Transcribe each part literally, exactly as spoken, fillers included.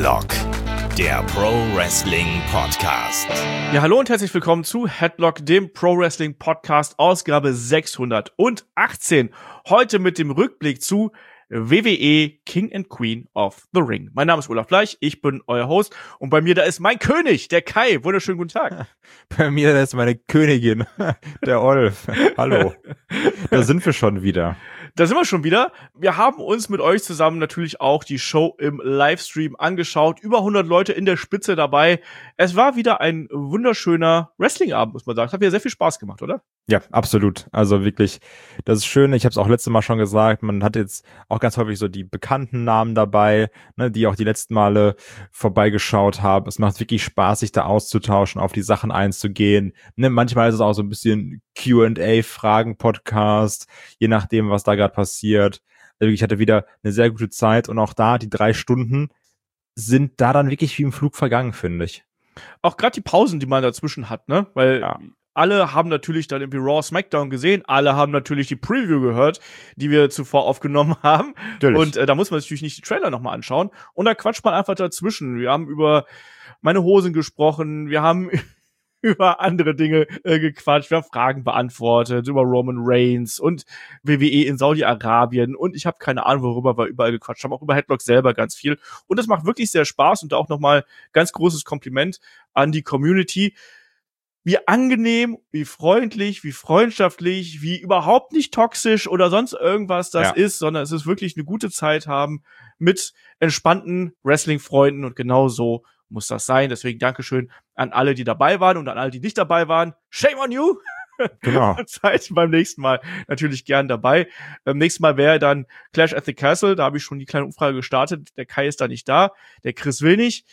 Headlock, der Pro Wrestling Podcast. Ja, hallo und herzlich willkommen zu Headlock, dem Pro Wrestling Podcast, Ausgabe sechshundertachtzehn. Heute mit dem Rückblick zu W W E King and Queen of the Ring. Mein Name ist Olaf Bleich, ich bin euer Host und bei mir da ist mein König, der Kai. Wunderschönen guten Tag. Bei mir da ist meine Königin, der Olf. Hallo. Da sind wir schon wieder. Da sind wir schon wieder. Wir haben uns mit euch zusammen natürlich auch die Show im Livestream angeschaut. Über hundert Leute in der Spitze dabei. Es war wieder ein wunderschöner Wrestling-Abend, muss man sagen. Es hat wieder sehr viel Spaß gemacht, oder? Ja, absolut. Also wirklich, das ist schön. Ich habe es auch letztes Mal schon gesagt. Man hat jetzt auch ganz häufig so die bekannten Namen dabei, ne, die auch die letzten Male vorbeigeschaut haben. Es macht wirklich Spaß, sich da auszutauschen, auf die Sachen einzugehen. Ne, manchmal ist es auch so ein bisschen Q and A-Fragen-Podcast, je nachdem, was da gerade passiert. Also ich hatte wieder eine sehr gute Zeit und auch da, die drei Stunden sind da dann wirklich wie im Flug vergangen, finde ich. Auch gerade die Pausen, die man dazwischen hat, ne? Weil ja. Alle haben natürlich dann irgendwie Raw, SmackDown gesehen. Alle haben natürlich die Preview gehört, die wir zuvor aufgenommen haben. Natürlich. Und äh, da muss man natürlich nicht die Trailer nochmal anschauen. Und da quatscht man einfach dazwischen. Wir haben über meine Hosen gesprochen. Wir haben über andere Dinge äh, gequatscht. Wir haben Fragen beantwortet über Roman Reigns und W W E in Saudi-Arabien. Und ich habe keine Ahnung, worüber wir überall gequatscht haben. Auch über Headlock selber ganz viel. Und das macht wirklich sehr Spaß. Und auch nochmal ganz großes Kompliment an die Community. Wie angenehm, wie freundlich, wie freundschaftlich, wie überhaupt nicht toxisch oder sonst irgendwas das ja. ist, sondern es ist wirklich eine gute Zeit haben mit entspannten Wrestling-Freunden und genau so muss das sein. Deswegen Dankeschön an alle, die dabei waren und an alle, die nicht dabei waren. Shame on you! Genau. Seid beim nächsten Mal natürlich gern dabei. Beim nächsten Mal wäre dann Clash at the Castle. Da habe ich schon die kleine Umfrage gestartet. Der Kai ist da nicht da. Der Chris will nicht.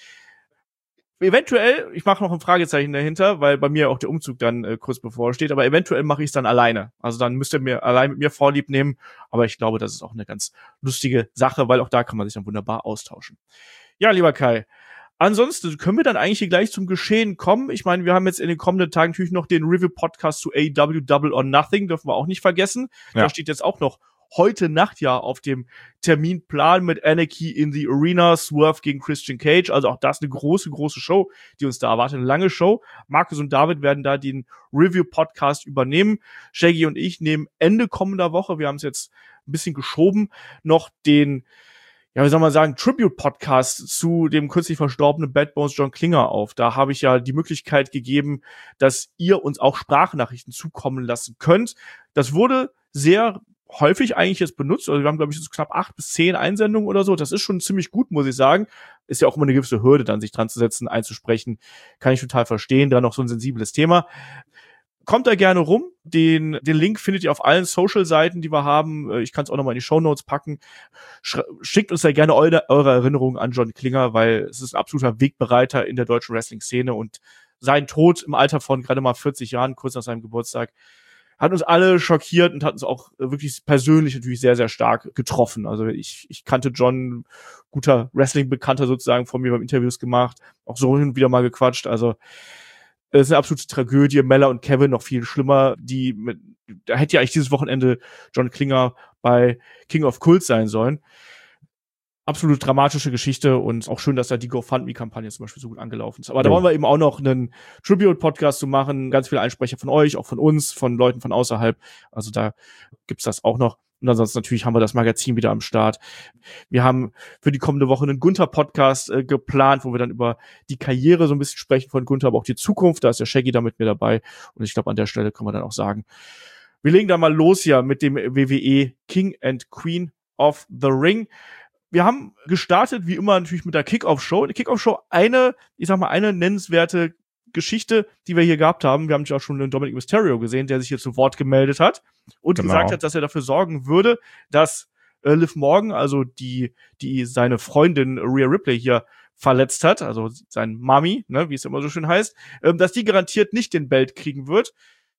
Eventuell, ich mache noch ein Fragezeichen dahinter, weil bei mir auch der Umzug dann äh, kurz bevorsteht, aber eventuell mache ich es dann alleine. Also dann müsst ihr mir allein mit mir Vorlieb nehmen, aber ich glaube, das ist auch eine ganz lustige Sache, weil auch da kann man sich dann wunderbar austauschen. Ja, lieber Kai, ansonsten können wir dann eigentlich hier gleich zum Geschehen kommen. Ich meine, wir haben jetzt in den kommenden Tagen natürlich noch den Review-Podcast zu A E W Double or Nothing, dürfen wir auch nicht vergessen. Ja. Da steht jetzt auch noch heute Nacht ja auf dem Terminplan mit Anarchy in the Arena, Swerve gegen Christian Cage. Also auch das eine große, große Show, die uns da erwartet. Eine lange Show. Markus und David werden da den Review-Podcast übernehmen. Shaggy und ich nehmen Ende kommender Woche, wir haben es jetzt ein bisschen geschoben, noch den, ja, wie soll man sagen, Tribute-Podcast zu dem kürzlich verstorbenen Bad Bones John Klinger auf. Da habe ich ja die Möglichkeit gegeben, dass ihr uns auch Sprachnachrichten zukommen lassen könnt. Das wurde sehr häufig eigentlich jetzt benutzt. Also wir haben, glaube ich, so knapp acht bis zehn Einsendungen oder so. Das ist schon ziemlich gut, muss ich sagen. Ist ja auch immer eine gewisse Hürde, dann sich dran zu setzen, einzusprechen. Kann ich total verstehen. Da noch so ein sensibles Thema. Kommt da gerne rum. Den, den Link findet ihr auf allen Social-Seiten, die wir haben. Ich kann es auch nochmal in die Shownotes packen. Sch- schickt uns da gerne eure, eure Erinnerungen an John Klinger, weil es ist ein absoluter Wegbereiter in der deutschen Wrestling-Szene und sein Tod im Alter von gerade mal vierzig Jahren, kurz nach seinem Geburtstag, hat uns alle schockiert und hat uns auch wirklich persönlich natürlich sehr, sehr stark getroffen. Also ich, ich kannte John, guter Wrestling-Bekannter sozusagen, von mir beim Interviews gemacht, auch so hin und wieder mal gequatscht. Also es ist eine absolute Tragödie. Mella und Kevin noch viel schlimmer. Die mit, da hätte ja eigentlich dieses Wochenende John Klinger bei King of Cult sein sollen. Absolut dramatische Geschichte und auch schön, dass da die GoFundMe-Kampagne zum Beispiel so gut angelaufen ist. Aber da wollen wir eben auch noch einen Tribute-Podcast zu machen. Ganz viele Einsprecher von euch, auch von uns, von Leuten von außerhalb. Also da gibt's das auch noch. Und ansonsten natürlich haben wir das Magazin wieder am Start. Wir haben für die kommende Woche einen Gunther-Podcast äh, geplant, wo wir dann über die Karriere so ein bisschen sprechen von Gunther, aber auch die Zukunft. Da ist der Shaggy da mit mir dabei. Und ich glaube, an der Stelle können wir dann auch sagen, wir legen da mal los hier mit dem W W E King and Queen of the Ring. Wir haben gestartet, wie immer, natürlich mit der Kickoff-Show. Die Kickoff-Show, eine, ich sag mal, eine nennenswerte Geschichte, die wir hier gehabt haben. Wir haben ja auch schon den Dominic Mysterio gesehen, der sich hier zu Wort gemeldet hat und genau. gesagt hat, dass er dafür sorgen würde, dass äh, Liv Morgan, also die, die seine Freundin Rhea Ripley hier verletzt hat, also sein Mami, ne, wie es immer so schön heißt, ähm, dass die garantiert nicht den Belt kriegen wird.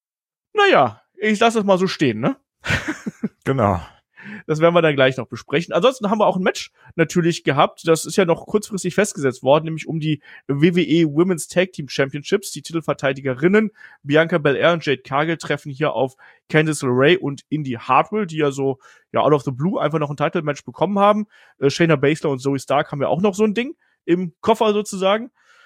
Naja, ich lasse das mal so stehen, ne? Genau. Das werden wir dann gleich noch besprechen. Ansonsten haben wir auch ein Match natürlich gehabt. Das ist ja noch kurzfristig festgesetzt worden, nämlich um die W W E Women's Tag Team Championships. Die Titelverteidigerinnen Bianca Belair und Jade Cargill treffen hier auf Candice LeRae und Indi Hartwell, die ja so ja out of the blue einfach noch ein Title-Match bekommen haben. Äh, Shayna Baszler und Zoe Stark haben ja auch noch so ein Ding. im Koffer sozusagen.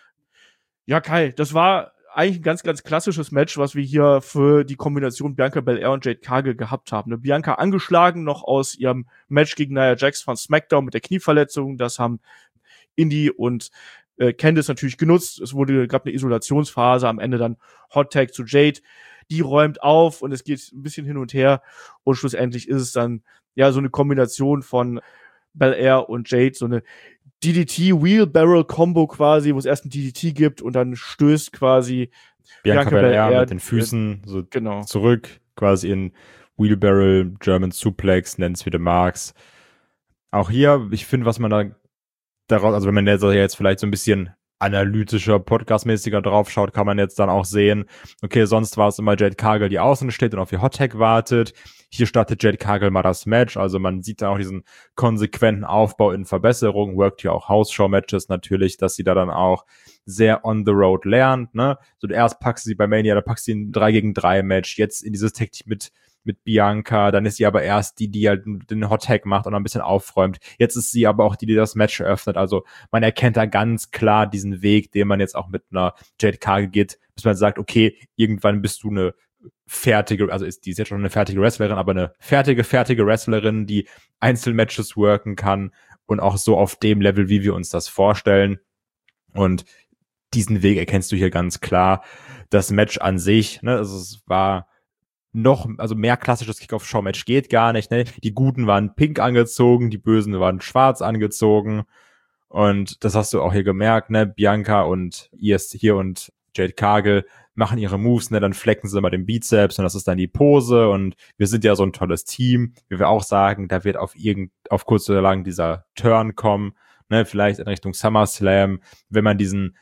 Ja, Kai, das war eigentlich ein ganz, ganz klassisches Match, was wir hier für die Kombination Bianca Belair und Jade Cargill gehabt haben. Ne? Bianca angeschlagen noch aus ihrem Match gegen Nia Jax von SmackDown mit der Knieverletzung. Das haben Indy und äh, Candice natürlich genutzt. Es wurde, gab eine Isolationsphase, am Ende dann Hot Tag zu Jade. Die räumt auf und es geht ein bisschen hin und her. Und schlussendlich ist es dann ja so eine Kombination von Belair und Jade, so eine D D T-Wheelbarrel-Combo quasi, wo es erst ein D D T gibt und dann stößt quasi Bianca, Bianca Belair, Belair mit den Füßen äh, so genau. zurück, quasi in Wheelbarrel, German Suplex, nenn's wie du magst. Auch hier, ich finde, was man da daraus, also wenn man jetzt vielleicht so ein bisschen analytischer, podcastmäßiger drauf schaut, kann man jetzt dann auch sehen, okay, sonst war es immer Jade Cargill, die außen steht und auf ihr Hot-Tag wartet. Hier startet Jade Cargill mal das Match, also man sieht dann auch diesen konsequenten Aufbau in Verbesserung, workt hier auch House-Show-Matches natürlich, dass sie da dann auch sehr on the road lernt, ne? So erst packst du sie bei Mania, dann packst du sie in drei gegen drei Match, jetzt in dieses Tag-Team mit mit Bianca, dann ist sie aber erst die, die halt den Hot Tag macht und ein bisschen aufräumt. Jetzt ist sie aber auch die, die das Match eröffnet. Also man erkennt da ganz klar diesen Weg, den man jetzt auch mit einer Jade Cargill geht, bis man sagt, okay, irgendwann bist du eine fertige, also ist die ist jetzt schon eine fertige Wrestlerin, aber eine fertige, fertige Wrestlerin, die Einzelmatches worken kann und auch so auf dem Level, wie wir uns das vorstellen. Und diesen Weg erkennst du hier ganz klar. Das Match an sich, ne, also es war noch, also mehr klassisches Kickoff-Show-Match geht gar nicht, ne? Die Guten waren pink angezogen, die Bösen waren schwarz angezogen. Und das hast du auch hier gemerkt, ne? Bianca und Iris hier und Jade Cargill machen ihre Moves, ne? Dann flecken sie immer den Bizeps und das ist dann die Pose. Und wir sind ja so ein tolles Team. Wie wir auch sagen, da wird auf irgend, auf kurz oder lang dieser Turn kommen, ne? Vielleicht in Richtung SummerSlam, wenn man diesen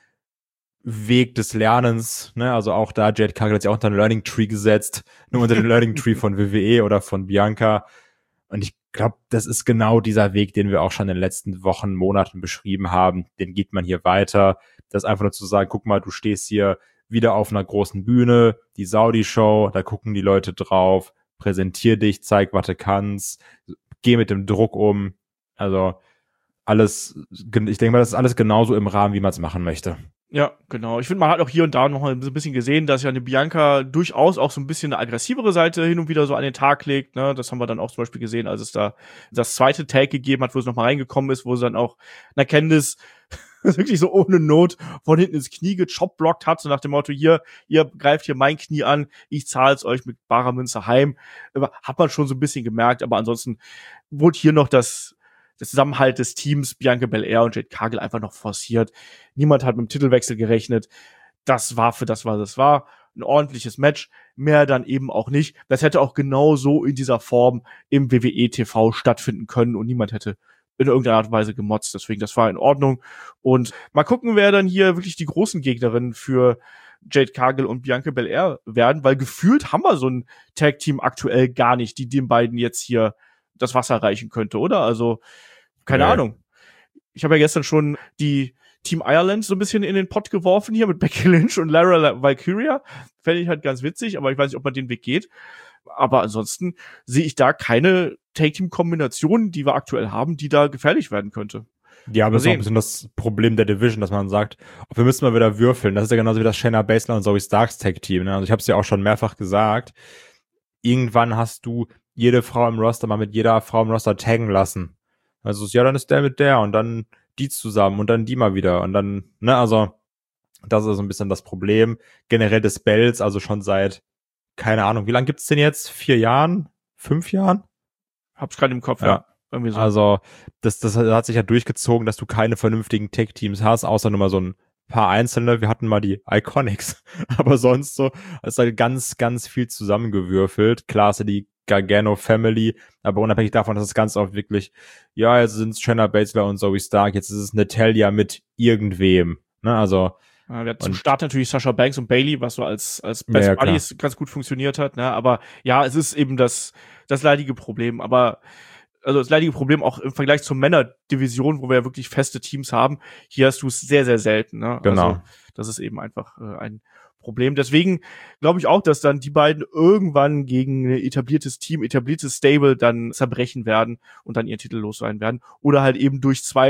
Weg des Lernens, ne, also auch da, Jade Cargill hat sich auch unter den Learning Tree gesetzt, nur unter den Learning Tree von W W E oder von Bianca. Und ich glaube, das ist genau dieser Weg, den wir auch schon in den letzten Wochen, Monaten beschrieben haben. Den geht man hier weiter. Das ist einfach nur zu sagen, guck mal, du stehst hier wieder auf einer großen Bühne, die Saudi-Show, da gucken die Leute drauf, präsentier dich, zeig, was du kannst, geh mit dem Druck um. Also alles, ich denke mal, das ist alles genauso im Rahmen, wie man es machen möchte. Ja, genau. Ich finde, man hat auch hier und da noch mal so ein bisschen gesehen, dass ja eine Bianca durchaus auch so ein bisschen eine aggressivere Seite hin und wieder so an den Tag legt. Ne? Das haben wir dann auch zum Beispiel gesehen, als es da das zweite Tag gegeben hat, wo es noch mal reingekommen ist, wo sie dann auch na Candice wirklich so ohne Not von hinten ins Knie gechopblockt hat, so nach dem Motto, hier, ihr greift hier mein Knie an, ich zahle es euch mit barer Münze heim. Hat man schon so ein bisschen gemerkt, aber ansonsten wurde hier noch das der Zusammenhalt des Teams Bianca Belair und Jade Cargill einfach noch forciert. Niemand hat mit dem Titelwechsel gerechnet. Das war für das, was es war. Ein ordentliches Match. Mehr dann eben auch nicht. Das hätte auch genau so in dieser Form im W W E T V stattfinden können und niemand hätte in irgendeiner Art und Weise gemotzt. Deswegen, das war in Ordnung. Und mal gucken, wer dann hier wirklich die großen Gegnerinnen für Jade Cargill und Bianca Belair werden, weil gefühlt haben wir so ein Tag-Team aktuell gar nicht, die den beiden jetzt hier das Wasser reichen könnte, oder? Also, keine nee. Ahnung. Ich habe ja gestern schon die Team Ireland so ein bisschen in den Pott geworfen hier mit Becky Lynch und Lara Valkyria. Fände ich halt ganz witzig, aber ich weiß nicht, ob man den Weg geht. Aber ansonsten sehe ich da keine Tag-Team-Kombination, die wir aktuell haben, die da gefährlich werden könnte. Ja, aber das ist auch ein bisschen das Problem der Division, dass man sagt, wir müssen mal wieder würfeln. Das ist ja genauso wie das Shayna Baszler und Zoe Starks Tag-Team. Ne? Also ich habe es ja auch schon mehrfach gesagt. Irgendwann hast du jede Frau im Roster mal mit jeder Frau im Roster taggen lassen. Also ja, dann ist der mit der und dann die zusammen und dann die mal wieder und dann, ne, also das ist so ein bisschen das Problem. Generell des Bells, also schon seit, keine Ahnung, wie lange gibt's denn jetzt? Vier Jahren? Fünf Jahren? Hab's gerade im Kopf, ja. ja. Irgendwie so. Also das, das hat sich ja durchgezogen, dass du keine vernünftigen Tag-Teams hast, außer nur mal so ein paar einzelne. Wir hatten mal die Iconics, aber sonst so ist halt ganz, ganz viel zusammengewürfelt. Klar ist ja die Gargano Family, aber unabhängig davon, dass es ganz oft wirklich, ja, jetzt sind es Shayna Baszler und Zoe Stark, jetzt ist es Natalya mit irgendwem, ne, also. Ja, wir hatten zum Start natürlich Sasha Banks und Bayley, was so als, als Best ja, Buddies ganz gut funktioniert hat, ne, aber ja, es ist eben das, das leidige Problem, aber, also das leidige Problem auch im Vergleich zur Männerdivision, wo wir ja wirklich feste Teams haben, hier hast du es sehr, sehr selten, ne, genau. Also, das ist eben einfach äh, ein Problem. Deswegen glaube ich auch, dass dann die beiden irgendwann gegen ein etabliertes Team, etabliertes Stable dann zerbrechen werden und dann ihren Titel los sein werden. Oder halt eben durch zwei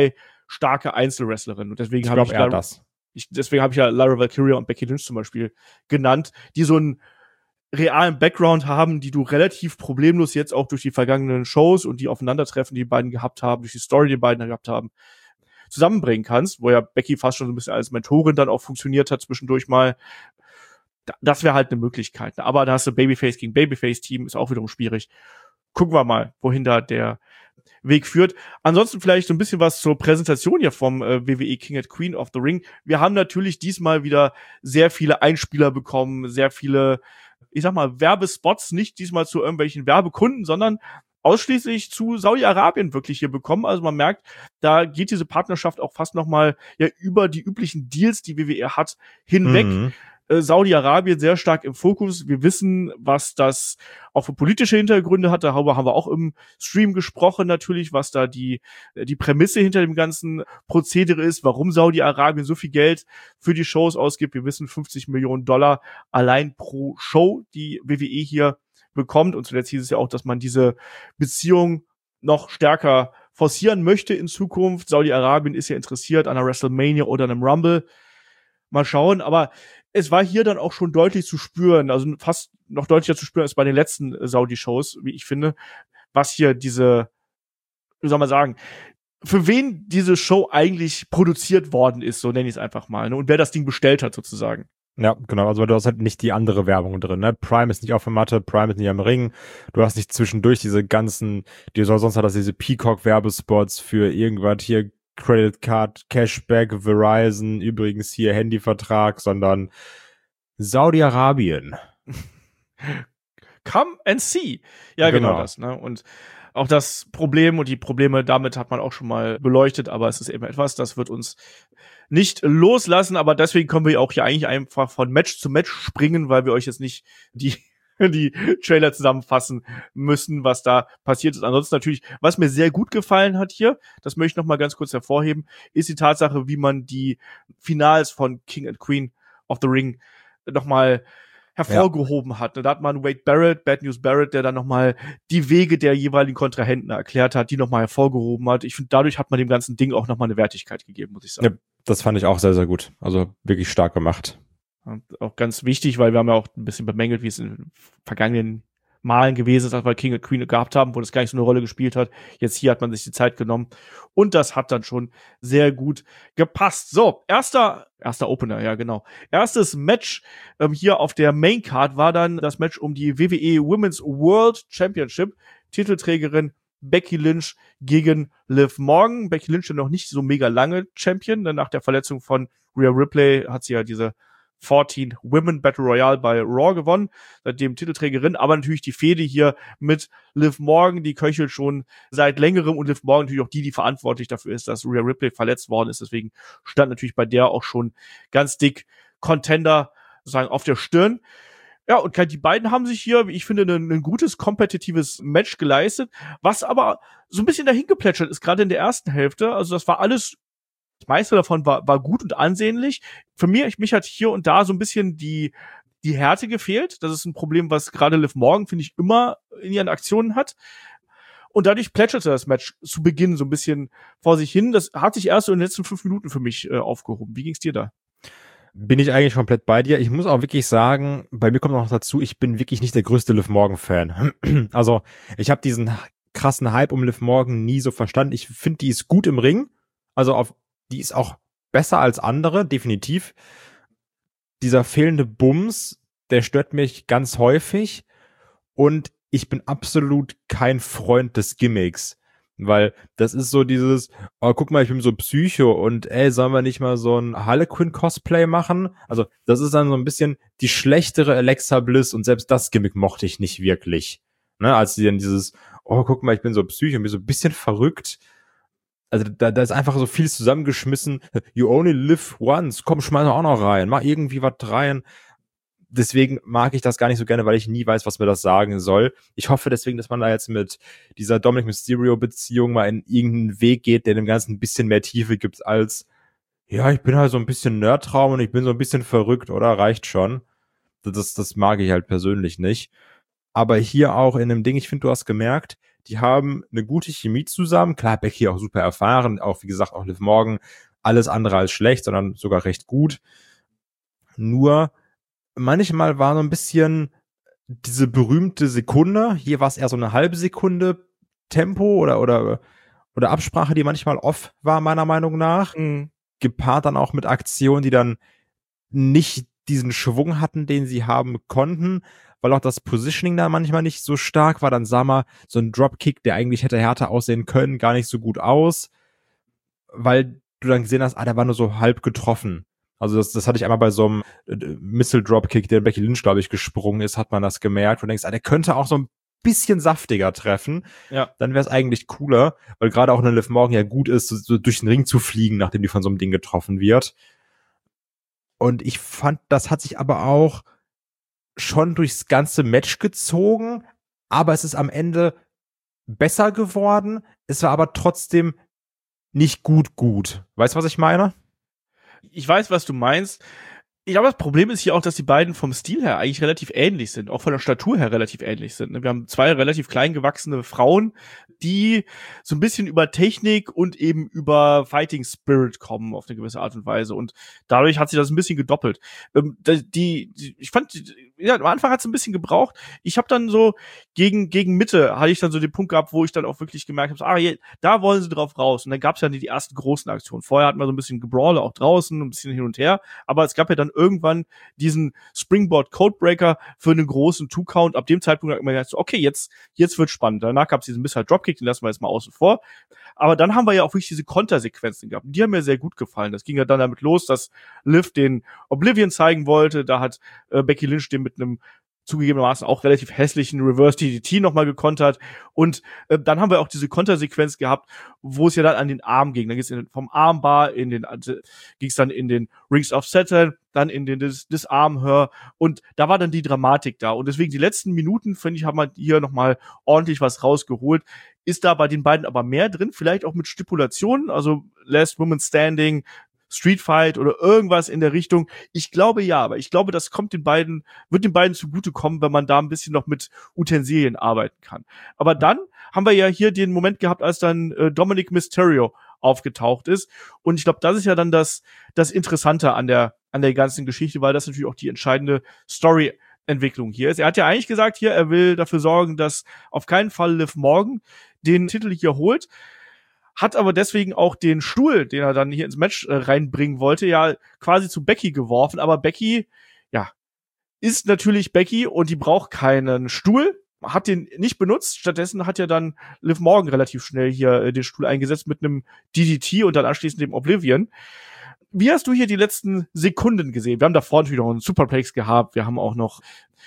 starke Einzelwrestlerin. Und deswegen Ich habe glaube ich, eher Lar- das. ich deswegen habe ich ja Lara Valkyria und Becky Lynch zum Beispiel genannt, die so einen realen Background haben, die du relativ problemlos jetzt auch durch die vergangenen Shows und die Aufeinandertreffen, die die beiden gehabt haben, durch die Story, die die beiden gehabt haben, zusammenbringen kannst, wo ja Becky fast schon so ein bisschen als Mentorin dann auch funktioniert hat zwischendurch mal. Das wäre halt eine Möglichkeit. Aber da hast du Babyface gegen Babyface-Team, ist auch wiederum schwierig. Gucken wir mal, wohin da der Weg führt. Ansonsten vielleicht so ein bisschen was zur Präsentation hier vom äh, W W E King and Queen of the Ring. Wir haben natürlich diesmal wieder sehr viele Einspieler bekommen, sehr viele, ich sag mal, Werbespots, nicht diesmal zu irgendwelchen Werbekunden, sondern ausschließlich zu Saudi-Arabien wirklich hier bekommen. Also man merkt, da geht diese Partnerschaft auch fast noch mal ja über die üblichen Deals, die W W E hat, hinweg. Mhm. Äh, Saudi-Arabien sehr stark im Fokus. Wir wissen, was das auch für politische Hintergründe hat. Darüber haben wir auch im Stream gesprochen natürlich, was da die die Prämisse hinter dem ganzen Prozedere ist, warum Saudi-Arabien so viel Geld für die Shows ausgibt. Wir wissen, fünfzig Millionen Dollar allein pro Show, die W W E hier bekommt. Und zuletzt hieß es ja auch, dass man diese Beziehung noch stärker forcieren möchte in Zukunft. Saudi-Arabien ist ja interessiert an einer WrestleMania oder einem Rumble. Mal schauen, aber es war hier dann auch schon deutlich zu spüren, also fast noch deutlicher zu spüren als bei den letzten Saudi-Shows, wie ich finde, was hier diese, wie soll man sagen, für wen diese Show eigentlich produziert worden ist, so nenne ich es einfach mal, ne? Und wer das Ding bestellt hat sozusagen. Ja, genau. Also du hast halt nicht die andere Werbung drin, ne? Prime ist nicht auf der Matte, Prime ist nicht am Ring. Du hast nicht zwischendurch diese ganzen, die sonst hat das diese Peacock-Werbespots für irgendwas hier, Credit Card, Cashback, Verizon, übrigens hier Handyvertrag, sondern Saudi-Arabien. Come and see. Ja, genau, genau das, ne? Und auch das Problem und die Probleme damit hat man auch schon mal beleuchtet, aber es ist eben etwas, das wird uns nicht loslassen, aber deswegen können wir auch hier eigentlich einfach von Match zu Match springen, weil wir euch jetzt nicht die die Trailer zusammenfassen müssen, was da passiert ist. Ansonsten natürlich, was mir sehr gut gefallen hat hier, das möchte ich noch mal ganz kurz hervorheben, ist die Tatsache, wie man die Finals von King and Queen of the Ring noch mal hervorgehoben ja. hat. Da hat man Wade Barrett, Bad News Barrett, der dann noch mal die Wege der jeweiligen Kontrahenten erklärt hat, die noch mal hervorgehoben hat. Ich finde, dadurch hat man dem ganzen Ding auch noch mal eine Wertigkeit gegeben, muss ich sagen. Ja, das fand ich auch sehr, sehr gut. Also wirklich stark gemacht. Und auch ganz wichtig, weil wir haben ja auch ein bisschen bemängelt, wie es in vergangenen Malen gewesen ist, als wir King und Queen gehabt haben, wo das gar nicht so eine Rolle gespielt hat. Jetzt hier hat man sich die Zeit genommen und das hat dann schon sehr gut gepasst. So, erster, erster Opener, ja genau. Erstes Match ähm, hier auf der Main Card war dann das Match um die W W E Women's World Championship. Titelträgerin Becky Lynch gegen Liv Morgan. Becky Lynch ist noch nicht so mega lange Champion, denn nach der Verletzung von Rhea Ripley hat sie ja diese vierzehn Women Battle Royale bei Raw gewonnen, seitdem Titelträgerin, aber natürlich die Fehde hier mit Liv Morgan, die köchelt schon seit längerem und Liv Morgan natürlich auch die, die verantwortlich dafür ist, dass Rhea Ripley verletzt worden ist, deswegen stand natürlich bei der auch schon ganz dick Contender sozusagen auf der Stirn. Ja, und die beiden haben sich hier, wie ich finde, ein, ein gutes, kompetitives Match geleistet, was aber so ein bisschen dahin geplätschert ist, gerade in der ersten Hälfte, also das war alles. Das meiste davon war, war gut und ansehnlich. Für mich, mich hat hier und da so ein bisschen die, die Härte gefehlt. Das ist ein Problem, was gerade Liv Morgan, finde ich, immer in ihren Aktionen hat. Und dadurch plätscherte das Match zu Beginn so ein bisschen vor sich hin. Das hat sich erst so in den letzten fünf Minuten für mich äh, aufgehoben. Wie ging's dir da? Bin ich eigentlich komplett bei dir. Ich muss auch wirklich sagen, bei mir kommt noch dazu, ich bin wirklich nicht der größte Liv Morgan-Fan. Also, ich habe diesen krassen Hype um Liv Morgan nie so verstanden. Ich finde, die ist gut im Ring. Also auf Die ist auch besser als andere, definitiv. Dieser fehlende Bums, der stört mich ganz häufig. Und ich bin absolut kein Freund des Gimmicks. Weil das ist so dieses, oh, guck mal, ich bin so Psycho und ey, sollen wir nicht mal so ein Harlequin-Cosplay machen? Also das ist dann so ein bisschen die schlechtere Alexa Bliss und selbst das Gimmick mochte ich nicht wirklich. Ne, als sie dann dieses, oh, guck mal, ich bin so Psycho und bin so ein bisschen verrückt. Also da, da ist einfach so viel zusammengeschmissen. You only live once. Komm, schmeiß auch noch rein. Mach irgendwie was rein. Deswegen mag ich das gar nicht so gerne, weil ich nie weiß, was mir das sagen soll. Ich hoffe deswegen, dass man da jetzt mit dieser Dominic Mysterio-Beziehung mal in irgendeinen Weg geht, der dem Ganzen ein bisschen mehr Tiefe gibt als, ja, ich bin halt so ein bisschen Nerdtraum und ich bin so ein bisschen verrückt, oder? Reicht schon. Das, das mag ich halt persönlich nicht. Aber hier auch in dem Ding, ich finde, du hast gemerkt, Die haben eine gute Chemie zusammen. Klar, Becky auch super erfahren, auch wie gesagt, auch Liv Morgan, alles andere als schlecht, sondern sogar recht gut. Nur manchmal war so ein bisschen diese berühmte Sekunde, hier war es eher so eine halbe Sekunde Tempo oder oder oder Absprache, die manchmal off war, meiner Meinung nach. Mhm. Gepaart dann auch mit Aktionen, die dann nicht diesen Schwung hatten, den sie haben konnten, weil auch das Positioning da manchmal nicht so stark war. Dann sah man so ein Dropkick, der eigentlich hätte härter aussehen können, gar nicht so gut aus, weil du dann gesehen hast, ah, der war nur so halb getroffen. Also das, das hatte ich einmal bei so einem äh, Missile-Dropkick, der Becky Lynch, glaube ich, gesprungen ist, hat man das gemerkt. Und denkst, ah, der könnte auch so ein bisschen saftiger treffen. Ja. Dann wäre es eigentlich cooler, weil gerade auch eine Liv Morgan ja gut ist, so, so durch den Ring zu fliegen, nachdem die von so einem Ding getroffen wird. Und ich fand, das hat sich aber auch schon durchs ganze Match gezogen, aber es ist am Ende besser geworden. Es war aber trotzdem nicht gut gut. Weißt du, was ich meine? Ich weiß, was du meinst. Ich glaube, das Problem ist hier auch, dass die beiden vom Stil her eigentlich relativ ähnlich sind, auch von der Statur her relativ ähnlich sind. Wir haben zwei relativ klein gewachsene Frauen, die so ein bisschen über Technik und eben über Fighting Spirit kommen auf eine gewisse Art und Weise. Und dadurch hat sich das ein bisschen gedoppelt. Ähm, die, die, ich fand, ja, am Anfang hat es ein bisschen gebraucht. Ich habe dann so gegen gegen Mitte hatte ich dann so den Punkt gehabt, wo ich dann auch wirklich gemerkt habe, ah, je, da wollen sie drauf raus. Und dann gab es ja die ersten großen Aktionen. Vorher hatten wir so ein bisschen Gebrawle auch draußen, ein bisschen hin und her. Aber es gab ja dann irgendwann diesen Springboard Codebreaker für einen großen Two-Count. Ab dem Zeitpunkt hat man gedacht, so, okay, jetzt jetzt wird spannend. Danach gab es diesen Missile Dropkick, den lassen wir jetzt mal außen vor. Aber dann haben wir ja auch wirklich diese Kontersequenzen gehabt. Die haben mir sehr gut gefallen. Das ging ja dann damit los, dass Liv den Oblivion zeigen wollte. Da hat äh, Becky Lynch den mit einem zugegebenermaßen auch relativ hässlichen Reverse D D T nochmal gekontert. Und äh, dann haben wir auch diese Kontersequenz gehabt, wo es ja dann an den Arm ging. Dann ging es vom Armbar in den, also, ging es dann in den Rings of Saturn, dann in den Dis- Disarm-Her. Und da war dann die Dramatik da. Und deswegen die letzten Minuten, finde ich, haben wir hier nochmal ordentlich was rausgeholt. Ist da bei den beiden aber mehr drin, vielleicht auch mit Stipulationen, also Last Woman Standing, Street Fight oder irgendwas in der Richtung. Ich glaube ja, aber ich glaube, das kommt den beiden, wird den beiden zugutekommen, wenn man da ein bisschen noch mit Utensilien arbeiten kann. Aber dann haben wir ja hier den Moment gehabt, als dann äh, Dominic Mysterio aufgetaucht ist. Und ich glaube, das ist ja dann das, das Interessante an der, an der ganzen Geschichte, weil das natürlich auch die entscheidende Story-Entwicklung hier ist. Er hat ja eigentlich gesagt hier, er will dafür sorgen, dass auf keinen Fall Liv Morgan den Titel hier holt. Hat aber deswegen auch den Stuhl, den er dann hier ins Match äh, reinbringen wollte, ja quasi zu Becky geworfen. Aber Becky, ja, ist natürlich Becky und die braucht keinen Stuhl. Hat den nicht benutzt. Stattdessen hat ja dann Liv Morgan relativ schnell hier äh, den Stuhl eingesetzt mit einem D D T und dann anschließend dem Oblivion. Wie hast du hier die letzten Sekunden gesehen? Wir haben davor natürlich noch einen Superplex gehabt. Wir haben auch noch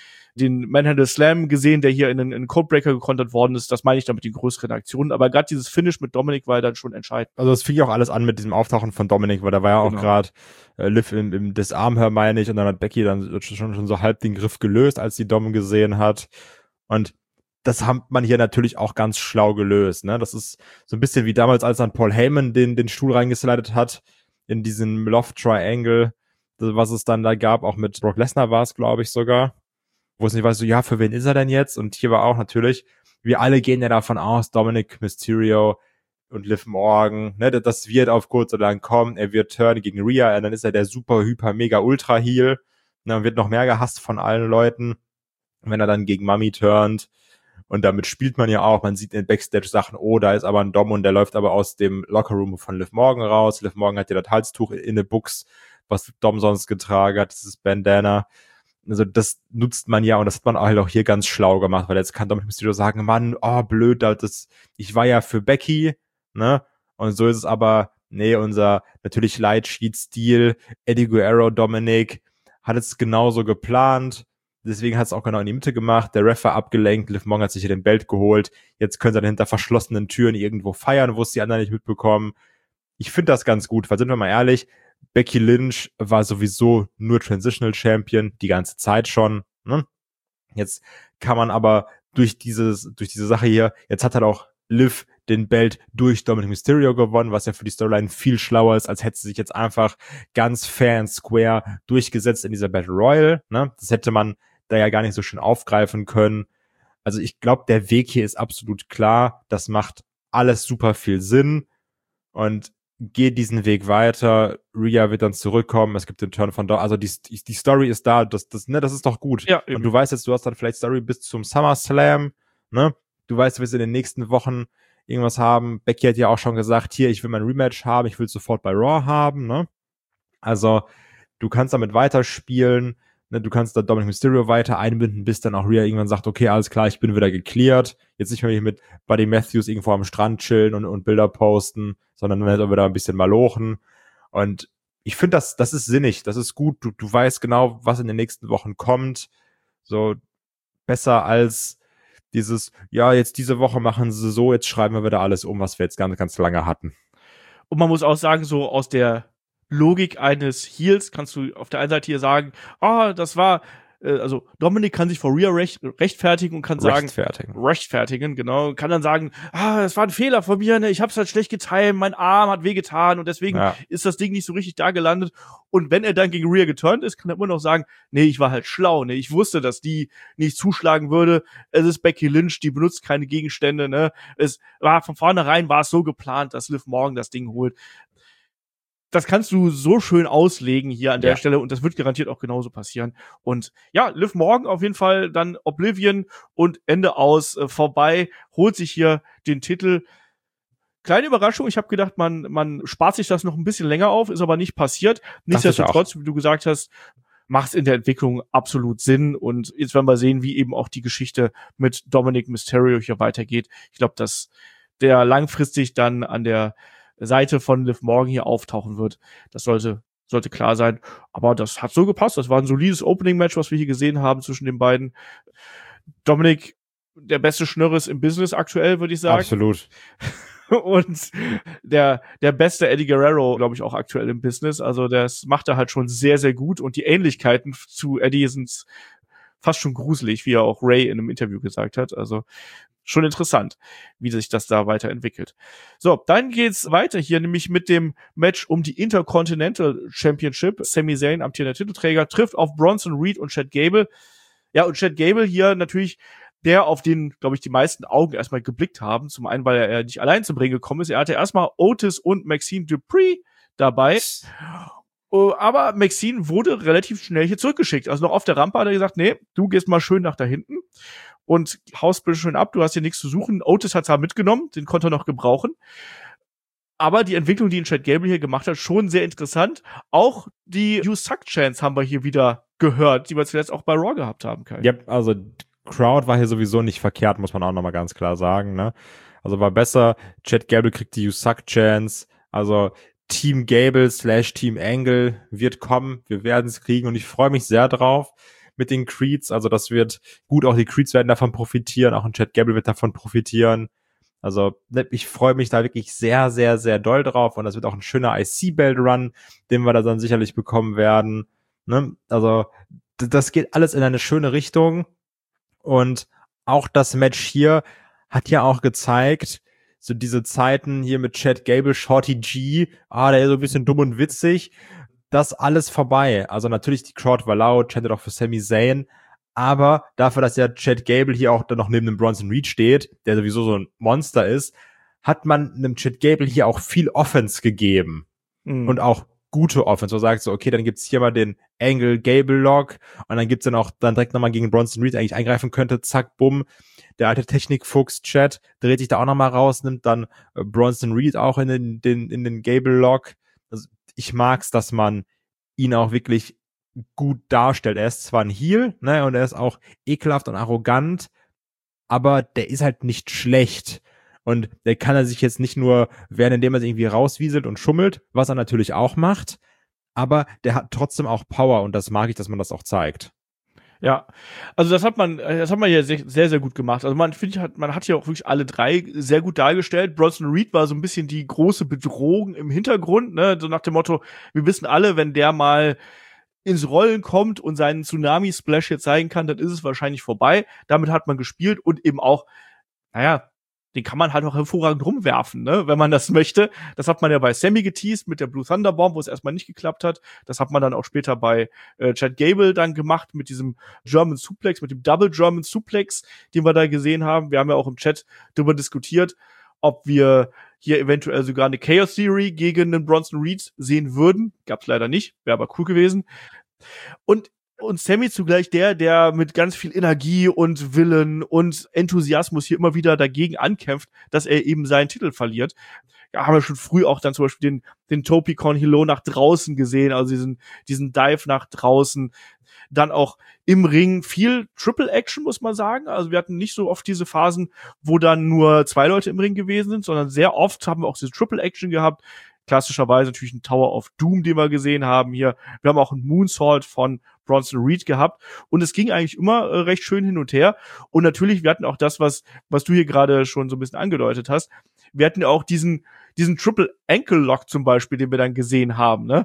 den Manhandle Slam gesehen, der hier in einen, in einen Codebreaker gekontert worden ist. Das meine ich damit die größeren Aktionen. Aber gerade dieses Finish mit Dominic war ja dann schon entscheidend. Also es fing ja auch alles an mit diesem Auftauchen von Dominic, weil da war ja auch Genau. gerade äh, Liv im, im Disarm-Her, meine ich, und dann hat Becky dann schon, schon so halb den Griff gelöst, als die Dom gesehen hat. Und das hat man hier natürlich auch ganz schlau gelöst. Ne? Das ist so ein bisschen wie damals, als dann Paul Heyman den, den Stuhl reingeslidet hat in diesen Love Triangle, was es dann da gab, auch mit Brock Lesnar war es, glaube ich, sogar. Wo es nicht weiß, so, ja, für wen ist er denn jetzt? Und hier war auch natürlich, wir alle gehen ja davon aus, Dominic Mysterio und Liv Morgan, ne, das wird auf kurz oder lang kommen, er wird turnen gegen Rhea, und dann ist er der super, hyper, mega, ultra Heel, ne, und wird noch mehr gehasst von allen Leuten, wenn er dann gegen Mami turnt. Und damit spielt man ja auch, man sieht in den Backstage-Sachen, oh, da ist aber ein Dom und der läuft aber aus dem Lockerroom von Liv Morgan raus. Liv Morgan hat ja das Halstuch in der Buchs, was Dom sonst getragen hat, dieses Bandana. Also das nutzt man ja und das hat man halt auch hier ganz schlau gemacht, weil jetzt kann Dominic Mysterio sagen, Mann, oh blöd, das, ich war ja für Becky, ne? Und so ist es aber, nee, unser natürlich Lightsheet-Stil, Eddie Guerrero, Dominic, hat es genauso geplant, deswegen hat es auch genau in die Mitte gemacht, der Ref war abgelenkt, Liv Morgan hat sich hier den Belt geholt, jetzt können sie dann hinter verschlossenen Türen irgendwo feiern, wo es die anderen nicht mitbekommen. Ich finde das ganz gut, weil sind wir mal ehrlich, Becky Lynch war sowieso nur Transitional Champion, die ganze Zeit schon. Ne? Jetzt kann man aber durch dieses, durch diese Sache hier, jetzt hat halt auch Liv den Belt durch Dominic Mysterio gewonnen, was ja für die Storyline viel schlauer ist, als hätte sie sich jetzt einfach ganz fair and square durchgesetzt in dieser Battle Royale. Ne? Das hätte man da ja gar nicht so schön aufgreifen können. Also ich glaube, der Weg hier ist absolut klar. Das macht alles super viel Sinn und geht diesen Weg weiter. Rhea wird dann zurückkommen. Es gibt den Turn von da. Also die, die Story ist da. Das, das, ne, das ist doch gut. Ja, und du weißt jetzt, du hast dann vielleicht Story bis zum SummerSlam. Ne? Du weißt, du wirst in den nächsten Wochen irgendwas haben. Becky hat ja auch schon gesagt, hier, ich will mein Rematch haben. Ich will sofort bei Raw haben. Ne? Also du kannst damit weiterspielen. Ne? Du kannst da Dominic Mysterio weiter einbinden, bis dann auch Rhea irgendwann sagt, okay, alles klar, ich bin wieder geklärt. Jetzt nicht mehr hier mit Buddy Matthews irgendwo am Strand chillen und, und Bilder posten, sondern dann halt auch wieder ein bisschen malochen. Und ich finde, das, das ist sinnig, das ist gut. Du, du weißt genau, was in den nächsten Wochen kommt. So besser als dieses, ja, jetzt diese Woche machen sie so, jetzt schreiben wir wieder alles um, was wir jetzt ganz, ganz lange hatten. Und man muss auch sagen, so aus der Logik eines Heels kannst du auf der einen Seite hier sagen, ah, oh, das war, äh, also Dominik kann sich vor Rhea recht, rechtfertigen und kann sagen, rechtfertigen. rechtfertigen, genau, kann dann sagen, ah, das war ein Fehler von mir, ne, ich hab's halt schlecht getimt, mein Arm hat wehgetan und deswegen ja. ist das Ding nicht so richtig da gelandet. Und wenn er dann gegen Rhea geturnt ist, kann er immer noch sagen, nee, ich war halt schlau, ne, ich wusste, dass die nicht zuschlagen würde. Es ist Becky Lynch, die benutzt keine Gegenstände, ne, es war von vornherein war es so geplant, dass Liv Morgan das Ding holt. Das kannst du so schön auslegen hier an der ja. Stelle und das wird garantiert auch genauso passieren. Und ja, Liv Morgan auf jeden Fall dann Oblivion und Ende aus, äh, vorbei, holt sich hier den Titel. Kleine Überraschung, ich habe gedacht, man man spart sich das noch ein bisschen länger auf, ist aber nicht passiert. Nichtsdestotrotz, wie du gesagt hast, macht es in der Entwicklung absolut Sinn und jetzt werden wir sehen, wie eben auch die Geschichte mit Dominic Mysterio hier weitergeht. Ich glaube, dass der langfristig dann an der Seite von Liv Morgan hier auftauchen wird. Das sollte sollte klar sein. Aber das hat so gepasst. Das war ein solides Opening-Match, was wir hier gesehen haben zwischen den beiden. Dominik, der beste Schnörres im Business aktuell, würde ich sagen. Absolut. Und der der beste Eddie Guerrero, glaube ich, auch aktuell im Business. Also das macht er halt schon sehr, sehr gut. Und die Ähnlichkeiten zu Eddie sind fast schon gruselig, wie er auch Ray in einem Interview gesagt hat. Also schon interessant, wie sich das da weiterentwickelt. So, dann geht's weiter hier, nämlich mit dem Match um die Intercontinental Championship. Sami Zayn, amtierender Titelträger, trifft auf Bronson Reed und Chad Gable. Ja, und Chad Gable hier natürlich der, auf den, glaube ich, die meisten Augen erstmal geblickt haben. Zum einen, weil er nicht allein zum Ring gekommen ist. Er hatte erstmal Otis und Maxine Dupree dabei. Aber Maxine wurde relativ schnell hier zurückgeschickt. Also noch auf der Rampe hat er gesagt, nee, du gehst mal schön nach da hinten und haust bitte schön ab, du hast hier nichts zu suchen. Otis hat zwar mitgenommen, den konnte er noch gebrauchen. Aber die Entwicklung, die in Chad Gable hier gemacht hat, schon sehr interessant. Auch die You Suck Chants haben wir hier wieder gehört, die wir zuletzt auch bei Raw gehabt haben, Kai. Ja, also Crowd war hier sowieso nicht verkehrt, muss man auch nochmal ganz klar sagen, ne? Also war besser, Chad Gable kriegt die You Suck Chants, also Team Gable slash Team Angle wird kommen, wir werden es kriegen und ich freue mich sehr drauf mit den Creeds, also das wird gut, auch die Creeds werden davon profitieren, auch ein Chad Gable wird davon profitieren, also ich freue mich da wirklich sehr, sehr, sehr doll drauf und das wird auch ein schöner I C-Belt-Run, den wir da dann sicherlich bekommen werden, ne? Also das geht alles in eine schöne Richtung und auch das Match hier hat ja auch gezeigt, so diese Zeiten hier mit Chad Gable, Shorty G, ah, der ist so ein bisschen dumm und witzig, das alles vorbei. Also natürlich, die Crowd war laut, chantet auch für Sami Zayn, aber dafür, dass ja Chad Gable hier auch dann noch neben dem Bronson Reed steht, der sowieso so ein Monster ist, hat man einem Chad Gable hier auch viel Offense gegeben. Mhm. Und auch gute Offense, wo sagt so, okay, dann gibt's hier mal den Angle-Gable-Lock und dann gibt's dann auch dann direkt nochmal gegen Bronson Reed eigentlich eingreifen könnte, zack, bumm. Der alte Technikfuchs Chad dreht sich da auch nochmal raus, nimmt dann äh, Bronson Reed auch in den, den, in den Gable-Lock. Also ich mag's, dass man ihn auch wirklich gut darstellt. Er ist zwar ein Heel, ne, und er ist auch ekelhaft und arrogant, aber der ist halt nicht schlecht. Und der kann er sich jetzt nicht nur wehren, indem er sich irgendwie rauswieselt und schummelt, was er natürlich auch macht, aber der hat trotzdem auch Power und das mag ich, dass man das auch zeigt. Ja, also das hat man, das hat man ja sehr, sehr, sehr gut gemacht. Also man finde, hat, man hat hier auch wirklich alle drei sehr gut dargestellt. Bronson Reed war so ein bisschen die große Bedrohung im Hintergrund, ne, so nach dem Motto, wir wissen alle, wenn der mal ins Rollen kommt und seinen Tsunami-Splash hier zeigen kann, dann ist es wahrscheinlich vorbei. Damit hat man gespielt und eben auch, naja, den kann man halt auch hervorragend rumwerfen, ne, wenn man das möchte. Das hat man ja bei Sammy geteased mit der Blue Thunder Bomb, wo es erstmal nicht geklappt hat. Das hat man dann auch später bei äh, Chad Gable dann gemacht mit diesem German Suplex, mit dem Double German Suplex, den wir da gesehen haben. Wir haben ja auch im Chat darüber diskutiert, ob wir hier eventuell sogar eine Chaos Theory gegen einen Bronson Reed sehen würden. Gab's leider nicht, wäre aber cool gewesen. Und Und Sammy zugleich der, der mit ganz viel Energie und Willen und Enthusiasmus hier immer wieder dagegen ankämpft, dass er eben seinen Titel verliert. Ja, haben wir schon früh auch dann zum Beispiel den, den Topi Con Hilo nach draußen gesehen, also diesen, diesen Dive nach draußen. Dann auch im Ring viel Triple Action, muss man sagen. Also wir hatten nicht so oft diese Phasen, wo dann nur zwei Leute im Ring gewesen sind, sondern sehr oft haben wir auch diese Triple Action gehabt. Klassischerweise natürlich ein Tower of Doom, den wir gesehen haben hier. Wir haben auch einen Moonsault von Bronson Reed gehabt. Und es ging eigentlich immer äh, recht schön hin und her. Und natürlich, wir hatten auch das, was was du hier gerade schon so ein bisschen angedeutet hast. Wir hatten auch diesen diesen Triple Ankle Lock zum Beispiel, den wir dann gesehen haben, ne?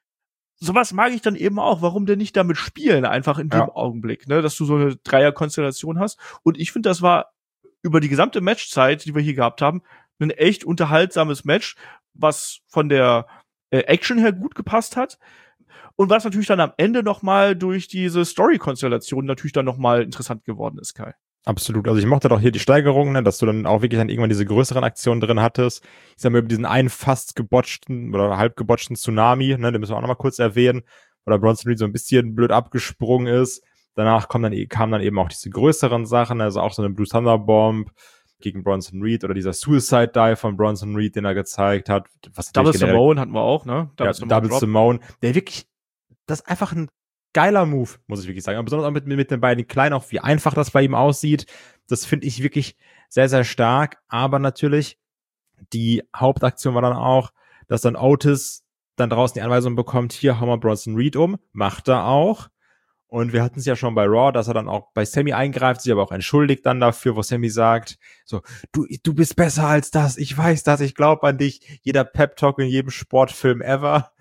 Sowas mag ich dann eben auch. Warum denn nicht damit spielen? Einfach in dem Ja. Augenblick, ne? Dass du so eine Dreier-Konstellation hast. Und ich finde, das war über die gesamte Matchzeit, die wir hier gehabt haben, ein echt unterhaltsames Match, was von der äh, Action her gut gepasst hat und was natürlich dann am Ende noch mal durch diese Story-Konstellation natürlich dann noch mal interessant geworden ist, Kai. Absolut. Also ich mochte doch hier die Steigerung, ne, dass du dann auch wirklich dann irgendwann diese größeren Aktionen drin hattest. Ich sag mal, über diesen einen fast gebotchten oder halb gebotchten Tsunami, ne, den müssen wir auch noch mal kurz erwähnen, wo der Bronson Reed so ein bisschen blöd abgesprungen ist. Danach kommen dann, kamen dann eben auch diese größeren Sachen, also auch so eine Blue Thunder Bomb gegen Bronson Reed oder dieser Suicide Dive von Bronson Reed, den er gezeigt hat. Was Double generell- Simone hatten wir auch, ne? ja, Double Drop. Simone, der wirklich, das ist einfach ein geiler Move, muss ich wirklich sagen. Aber besonders auch mit, mit den beiden Kleinen, auch wie einfach das bei ihm aussieht. Das finde ich wirklich sehr, sehr stark. Aber natürlich, die Hauptaktion war dann auch, dass dann Otis dann draußen die Anweisung bekommt, hier, hau mal Bronson Reed um. Macht er auch. Und wir hatten es ja schon bei Raw, dass er dann auch bei Sammy eingreift, sich aber auch entschuldigt dann dafür, wo Sammy sagt, so, du, du bist besser als das, ich weiß das, ich glaube an dich. Jeder Pep-Talk in jedem Sportfilm ever.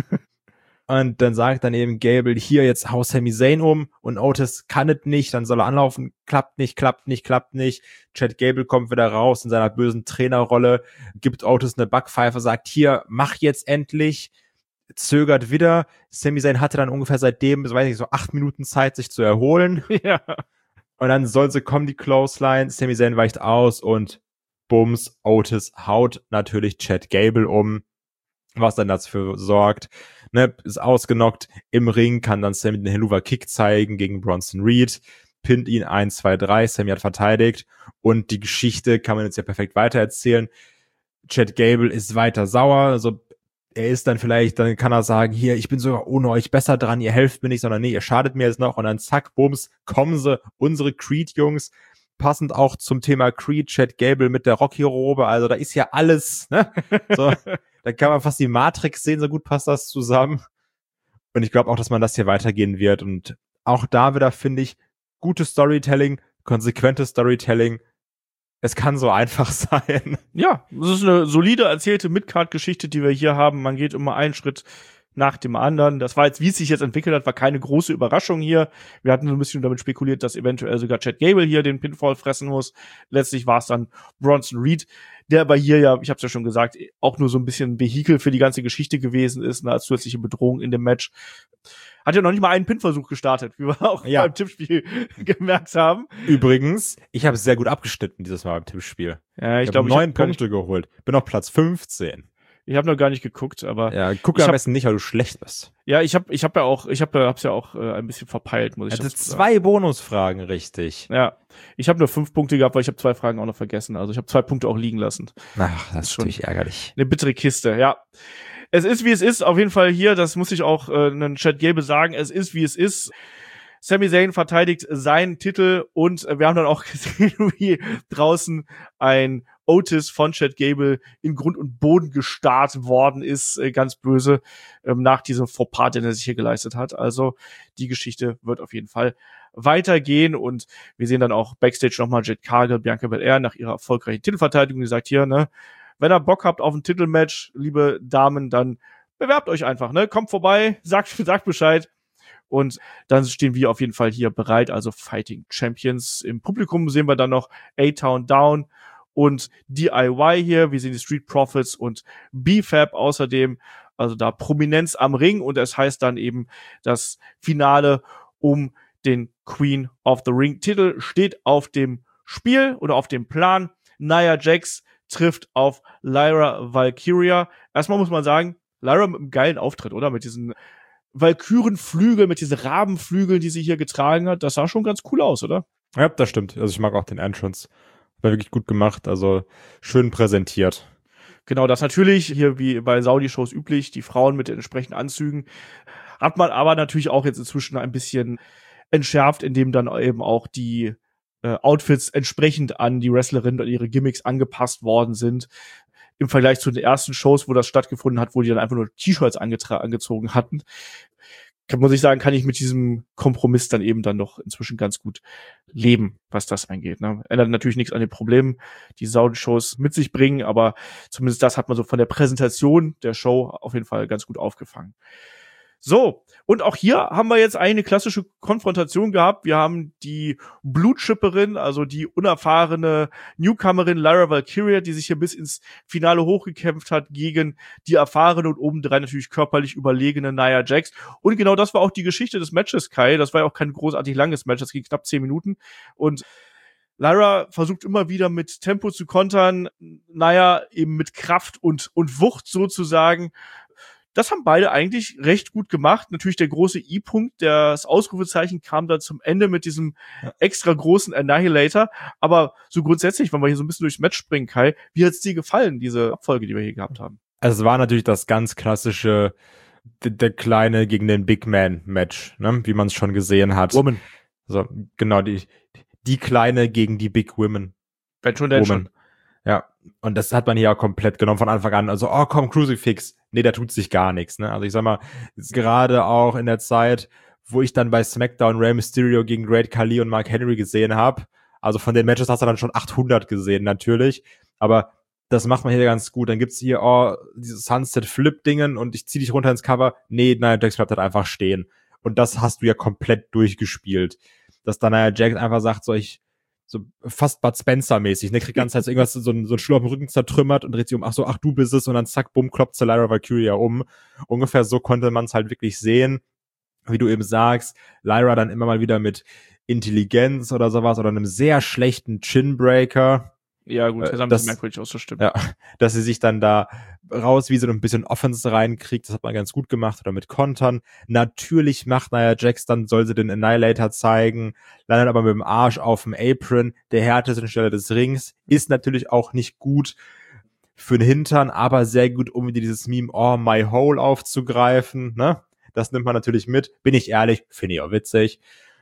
Und dann sagt dann eben Gable, hier, jetzt hau Sami Zayn um und Otis kann es nicht, dann soll er anlaufen, klappt nicht, klappt nicht, klappt nicht. Chad Gable kommt wieder raus in seiner bösen Trainerrolle, gibt Otis eine Backpfeife, sagt, hier, mach jetzt endlich, zögert wieder. Sami Zayn hatte dann ungefähr seitdem, so weiß ich, so acht Minuten Zeit, sich zu erholen. Ja. Und dann soll sie kommen, die Clothesline, Sami Zayn weicht aus und bums, Otis haut natürlich Chad Gable um, was dann dafür sorgt, ne, ist ausgenockt im Ring, kann dann Sami den Helluva Kick zeigen gegen Bronson Reed, pinnt ihn eins, zwei, drei, Sami hat verteidigt und die Geschichte kann man jetzt ja perfekt weitererzählen. Chad Gable ist weiter sauer, also er ist dann vielleicht, dann kann er sagen, hier, ich bin sogar ohne euch besser dran, ihr helft mir nicht, sondern nee, ihr schadet mir jetzt noch und dann zack, bums, kommen sie, unsere Creed-Jungs, passend auch zum Thema Creed, Chad Gable mit der Rocky-Robe, also da ist ja alles, ne, so, da kann man fast die Matrix sehen, so gut passt das zusammen und ich glaube auch, dass man das hier weitergehen wird und auch da wieder, finde ich, gutes Storytelling, konsequentes Storytelling, es kann so einfach sein. Ja, das ist eine solide erzählte Midcard-Geschichte, die wir hier haben. Man geht immer einen Schritt nach dem anderen. Das war jetzt, wie es sich jetzt entwickelt hat, war keine große Überraschung hier. Wir hatten so ein bisschen damit spekuliert, dass eventuell sogar Chad Gable hier den Pinfall fressen muss. Letztlich war es dann Bronson Reed, der aber hier ja, ich habe es ja schon gesagt, auch nur so ein bisschen ein Vehikel für die ganze Geschichte gewesen ist, ne, als zusätzliche Bedrohung in dem Match. Hat ja noch nicht mal einen Pin-Versuch gestartet, wie wir auch ja. beim Tippspiel gemerkt haben. Übrigens, ich habe sehr gut abgeschnitten dieses Mal beim Tippspiel. Ja, ich, ich glaube, habe neun ich hab Punkte geholt. Bin auf Platz fünfzehn. Ich habe noch gar nicht geguckt, aber ja, guck ich am hab, besten nicht, weil du schlecht bist. Ja, ich habe ich habe ja auch, ich habe hab's ja auch äh, ein bisschen verpeilt, muss ich also dazu sagen. zwei Bonusfragen richtig. Ja, ich habe nur fünf Punkte gehabt, weil ich habe zwei Fragen auch noch vergessen. Also ich habe zwei Punkte auch liegen lassen. Ach, das ist schon natürlich ärgerlich. Eine bittere Kiste, ja. Es ist, wie es ist, auf jeden Fall hier, das muss ich auch äh, einen Chad Gable sagen, es ist, wie es ist. Sami Zayn verteidigt seinen Titel und äh, wir haben dann auch gesehen, wie draußen ein Otis von Chad Gable in Grund und Boden gestarrt worden ist, äh, ganz böse, ähm, nach diesem Fauxpas, den er sich hier geleistet hat. Also die Geschichte wird auf jeden Fall weitergehen und wir sehen dann auch Backstage nochmal Jade Cargill, Bianca Belair nach ihrer erfolgreichen Titelverteidigung, die sagt hier, ne, wenn ihr Bock habt auf ein Titelmatch, liebe Damen, dann bewerbt euch einfach, ne, kommt vorbei, sagt, sagt Bescheid. Und dann stehen wir auf jeden Fall hier bereit, also Fighting Champions. Im Publikum sehen wir dann noch A-Town Down und D I Y hier. Wir sehen die Street Profits und B-Fab außerdem. Also da Prominenz am Ring und es heißt dann eben, das Finale um den Queen of the Ring Titel steht auf dem Spiel oder auf dem Plan. Nia Jax trifft auf Lyra Valkyria. Erstmal muss man sagen, Lyra mit einem geilen Auftritt, oder? Mit diesen Valkyrenflügeln, mit diesen Rabenflügeln, die sie hier getragen hat. Das sah schon ganz cool aus, oder? Ja, das stimmt. Also ich mag auch den Entrance. War wirklich gut gemacht, also schön präsentiert. Genau, das natürlich, hier wie bei Saudi-Shows üblich, die Frauen mit den entsprechenden Anzügen. Hat man aber natürlich auch jetzt inzwischen ein bisschen entschärft, indem dann eben auch die äh, Outfits entsprechend an die Wrestlerinnen und ihre Gimmicks angepasst worden sind. Im Vergleich zu den ersten Shows, wo das stattgefunden hat, wo die dann einfach nur T-Shirts angetra- angezogen hatten. Kann, muss ich sagen, kann ich mit diesem Kompromiss dann eben dann doch inzwischen ganz gut leben, was das angeht. Ne? Ändert natürlich nichts an den Problemen, die Saudi-Shows mit sich bringen, aber zumindest das hat man so von der Präsentation der Show auf jeden Fall ganz gut aufgefangen. So, und auch hier haben wir jetzt eine klassische Konfrontation gehabt. Wir haben die Blutschipperin, also die unerfahrene Newcomerin Lyra Valkyria, die sich hier bis ins Finale hochgekämpft hat gegen die erfahrene und obendrein natürlich körperlich überlegene Nia Jax. Und genau das war auch die Geschichte des Matches, Kai. Das war ja auch kein großartig langes Match, das ging knapp zehn Minuten. Und Lyra versucht immer wieder mit Tempo zu kontern, Nia eben mit Kraft und, und Wucht sozusagen. Das haben beide eigentlich recht gut gemacht. Natürlich der große I-Punkt, das Ausrufezeichen kam dann zum Ende mit diesem extra großen Annihilator. Aber so grundsätzlich, wenn wir hier so ein bisschen durchs Match springen, Kai, wie hat's dir gefallen, diese Abfolge, die wir hier gehabt haben? Also es war natürlich das ganz klassische, der, der kleine gegen den Big Man Match, ne? Wie man es schon gesehen hat. Woman. So, genau, die, die kleine gegen die Big Women. Wenn schon, denn schon. Ja, und das hat man hier auch komplett genommen von Anfang an. Also, oh komm, Crucifix. Nee, da tut sich gar nichts, ne? Also ich sag mal, gerade auch in der Zeit, wo ich dann bei SmackDown Rey Mysterio gegen Great Khali und Mark Henry gesehen habe, also von den Matches hast du dann schon achthundert gesehen, natürlich, aber das macht man hier ganz gut. Dann gibt's hier, oh, dieses Sunset-Flip-Dingen und ich zieh dich runter ins Cover. Nee, Nia Jax bleibt halt einfach stehen. Und das hast du ja komplett durchgespielt. Dass dann Nia Jax einfach sagt, so ich, so fast Bud Spencer-mäßig, ne, kriegt ganz Zeit so irgendwas, so ein, so ein Schlur am Rücken zertrümmert und dreht sich um, ach so, ach du bist es, und dann zack, bumm, kloppt zu Lyra Valkyria um. Ungefähr so konnte man es halt wirklich sehen, wie du eben sagst, Lyra dann immer mal wieder mit Intelligenz oder sowas oder einem sehr schlechten Chinbreaker. Ja, gut, das haben das, sie merkwürdig auszustimmen. Ja, dass sie sich dann da raus wie so ein bisschen Offense reinkriegt, das hat man ganz gut gemacht, oder mit Kontern. Natürlich macht Nia Jax dann, soll sie den Annihilator zeigen, landet aber mit dem Arsch auf dem Apron, der härtesten Stelle des Rings, ist natürlich auch nicht gut für den Hintern, aber sehr gut, um wieder dieses Meme, oh, my hole aufzugreifen, ne? Das nimmt man natürlich mit, bin ich ehrlich, finde ich auch witzig.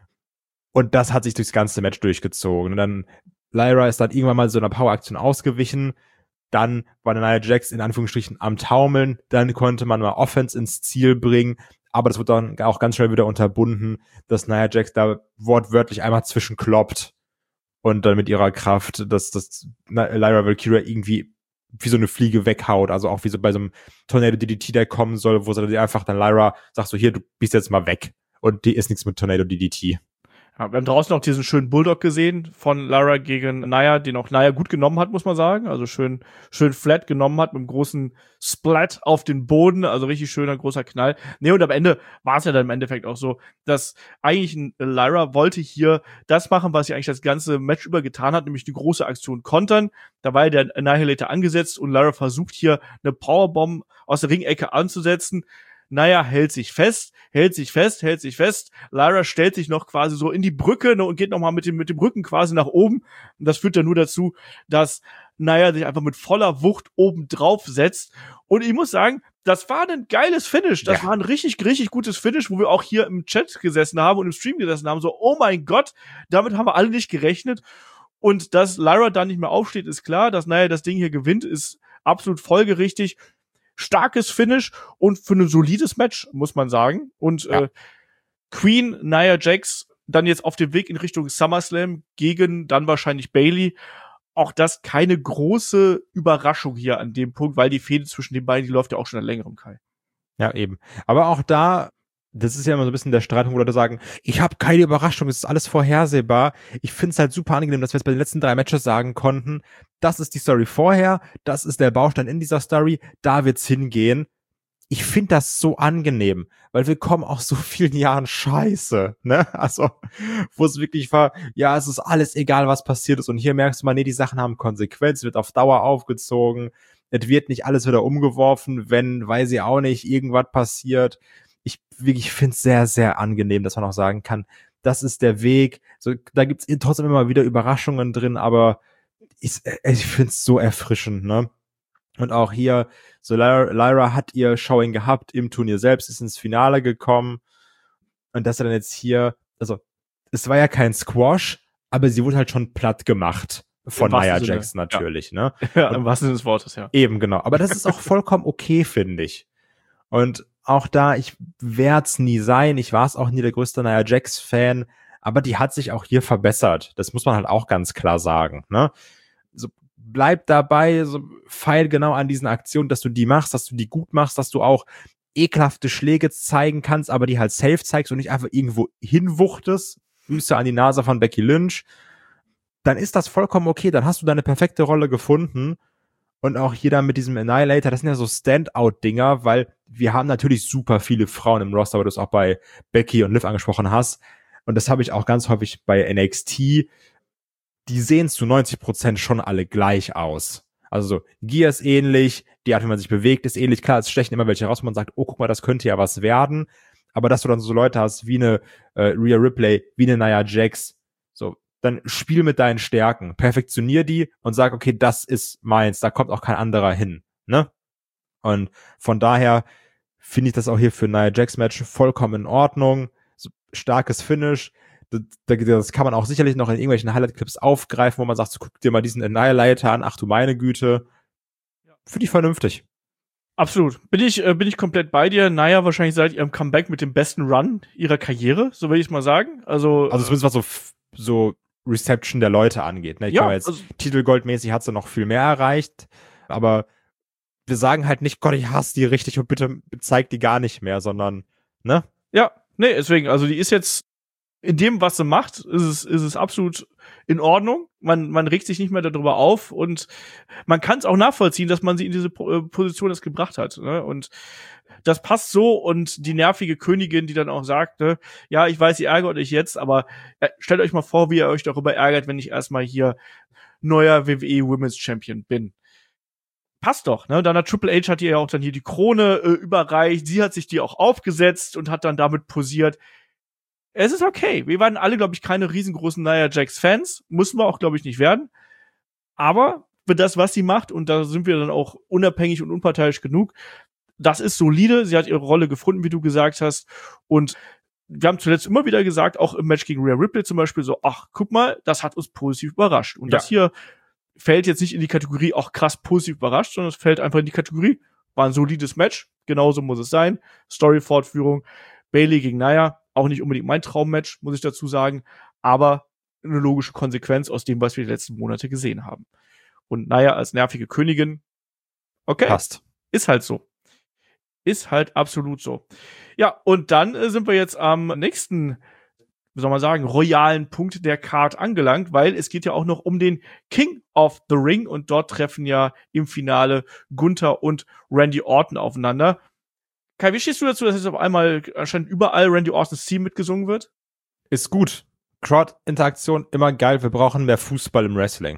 Und das hat sich durchs ganze Match durchgezogen. Und dann Lyra ist dann irgendwann mal so einer Power-Aktion ausgewichen. Dann war Nia Jax in Anführungsstrichen am Taumeln. Dann konnte man mal Offense ins Ziel bringen. Aber das wird dann auch ganz schnell wieder unterbunden, dass Nia Jax da wortwörtlich einmal zwischenkloppt und dann mit ihrer Kraft, dass das Lyra Valkyria irgendwie wie so eine Fliege weghaut. Also auch wie so bei so einem Tornado D D T, der kommen soll, wo sie einfach dann Lyra sagt so, hier, du bist jetzt mal weg. Und die ist nichts mit Tornado D D T. Ja, wir haben draußen noch diesen schönen Bulldog gesehen von Lyra gegen Nia, den auch Nia gut genommen hat, muss man sagen. Also schön, schön flat genommen hat mit einem großen Splat auf den Boden. Also richtig schöner, großer Knall. Nee, und am Ende war es ja dann im Endeffekt auch so, dass eigentlich Lyra wollte hier das machen, was sie eigentlich das ganze Match über getan hat, nämlich die große Aktion kontern. Da war ja der Annihilator angesetzt und Lyra versucht hier eine Powerbomb aus der Ringecke anzusetzen. Nia hält sich fest, hält sich fest, hält sich fest. Lyra stellt sich noch quasi so in die Brücke, ne, und geht noch mal mit dem mit dem Rücken quasi nach oben. Und das führt dann nur dazu, dass Nia sich einfach mit voller Wucht oben drauf setzt. Und ich muss sagen, das war ein geiles Finish. Das ja. war ein richtig, richtig gutes Finish, wo wir auch hier im Chat gesessen haben und im Stream gesessen haben. So, oh mein Gott, damit haben wir alle nicht gerechnet. Und dass Lyra dann nicht mehr aufsteht, ist klar. Dass Nia das Ding hier gewinnt, ist absolut folgerichtig. Starkes Finish und für ein solides Match, muss man sagen. Und ja. äh, Queen, Nia Jax, dann jetzt auf dem Weg in Richtung SummerSlam gegen dann wahrscheinlich Bayley. Auch das keine große Überraschung hier an dem Punkt, weil die Fehde zwischen den beiden, die läuft ja auch schon seit längerem, Kai. Ja, eben. Aber auch da das ist ja immer so ein bisschen der Streit, wo Leute sagen, ich habe keine Überraschung, es ist alles vorhersehbar. Ich finde es halt super angenehm, dass wir es bei den letzten drei Matches sagen konnten, das ist die Story vorher, das ist der Baustein in dieser Story, da wird's hingehen. Ich finde das so angenehm, weil wir kommen aus so vielen Jahren Scheiße, ne? Also, wo es wirklich war, ja, es ist alles egal, was passiert ist. Und hier merkst du mal, nee, die Sachen haben Konsequenz, wird auf Dauer aufgezogen, es wird nicht alles wieder umgeworfen, wenn, weiß ich auch nicht, irgendwas passiert. Ich wirklich finde es sehr, sehr angenehm, dass man auch sagen kann, das ist der Weg. So, da gibt's trotzdem immer wieder Überraschungen drin, aber ich, ich finde es so erfrischend, ne? Und auch hier, so Lyra, Lyra hat ihr Showing gehabt im Turnier selbst, ist ins Finale gekommen. Und dass er dann jetzt hier, also, es war ja kein Squash, aber sie wurde halt schon platt gemacht von Nia Jax natürlich, ja. ne? Ja, und im wahrsten Sinne des Wortes, ja. Eben, genau. Aber das ist auch vollkommen okay, finde ich. Und auch da, ich werd's nie sein, ich war es auch nie der größte Nia Jax-Fan, aber die hat sich auch hier verbessert. Das muss man halt auch ganz klar sagen, ne? So, bleib dabei, so feil genau an diesen Aktionen, dass du die machst, dass du die gut machst, dass du auch ekelhafte Schläge zeigen kannst, aber die halt safe zeigst und nicht einfach irgendwo hinwuchtest, Grüße an die Nase von Becky Lynch, dann ist das vollkommen okay, dann hast du deine perfekte Rolle gefunden. Und auch hier dann mit diesem Annihilator, das sind ja so Standout-Dinger, weil wir haben natürlich super viele Frauen im Roster, weil du es auch bei Becky und Liv angesprochen hast. Und das habe ich auch ganz häufig bei N X T. Die sehen zu neunzig Prozent schon alle gleich aus. Also so, Gia ist ähnlich, die Art, wie man sich bewegt, ist ähnlich. Klar, es stechen immer welche raus, wo man sagt, oh, guck mal, das könnte ja was werden. Aber dass du dann so Leute hast wie eine äh, Rhea Ripley, wie eine Nia Jax, so, dann spiel mit deinen Stärken, perfektionier die und sag, okay, das ist meins, da kommt auch kein anderer hin, ne? Und von daher finde ich das auch hier für ein Nia Jax Match vollkommen in Ordnung. So, starkes Finish. Das, das kann man auch sicherlich noch in irgendwelchen Highlight-Clips aufgreifen, wo man sagt, so, guck dir mal diesen Annihilator an, ach du meine Güte. Finde ich vernünftig. Absolut. Bin ich, äh, bin ich komplett bei dir. Nia wahrscheinlich seit ihrem Comeback mit dem besten Run ihrer Karriere, so will ich es mal sagen. Also, also zumindest was so, so Reception der Leute angeht. Ne? Ich ja, glaube jetzt, also, Titelgoldmäßig hat sie noch viel mehr erreicht, aber wir sagen halt nicht, Gott, ich hasse die richtig und bitte zeig die gar nicht mehr, sondern, ne? Ja, nee, deswegen, also die ist jetzt in dem, was sie macht, ist es, ist es absolut in Ordnung. Man, man regt sich nicht mehr darüber auf und man kann es auch nachvollziehen, dass man sie in diese Position jetzt gebracht hat. Ne? Und das passt so, und die nervige Königin, die dann auch sagt, ne, ja, ich weiß, ihr ärgert euch jetzt, aber äh, stellt euch mal vor, wie ihr euch darüber ärgert, wenn ich erstmal hier neuer W W E Women's Champion bin. Passt doch, ne? Dann hat Triple H hat ihr ja auch dann hier die Krone äh, überreicht, sie hat sich die auch aufgesetzt und hat dann damit posiert. Es ist okay. Wir waren alle, glaube ich, keine riesengroßen Nia Jax-Fans. Müssen wir auch, glaube ich, nicht werden. Aber für das, was sie macht, und da sind wir dann auch unabhängig und unparteiisch genug, das ist solide. Sie hat ihre Rolle gefunden, wie du gesagt hast. Und wir haben zuletzt immer wieder gesagt, auch im Match gegen Rhea Ripley zum Beispiel, so, ach, guck mal, das hat uns positiv überrascht. Und ja. Das hier fällt jetzt nicht in die Kategorie, auch krass positiv überrascht, sondern es fällt einfach in die Kategorie, war ein solides Match. Genauso muss es sein. Story-Fortführung. Bayley gegen Nia. Auch nicht unbedingt mein Traummatch, muss ich dazu sagen, aber eine logische Konsequenz aus dem, was wir die letzten Monate gesehen haben. Und Nia als nervige Königin, okay, passt. Ist halt so. Ist halt absolut so. Ja, und dann äh, sind wir jetzt am nächsten, wie soll man sagen, royalen Punkt der Card angelangt, weil es geht ja auch noch um den King of the Ring, und dort treffen ja im Finale Gunther und Randy Orton aufeinander. Kai, wie stehst du dazu, dass jetzt auf einmal anscheinend überall Randy Ortons Team mitgesungen wird? Ist gut. Crowd-Interaktion immer geil. Wir brauchen mehr Fußball im Wrestling.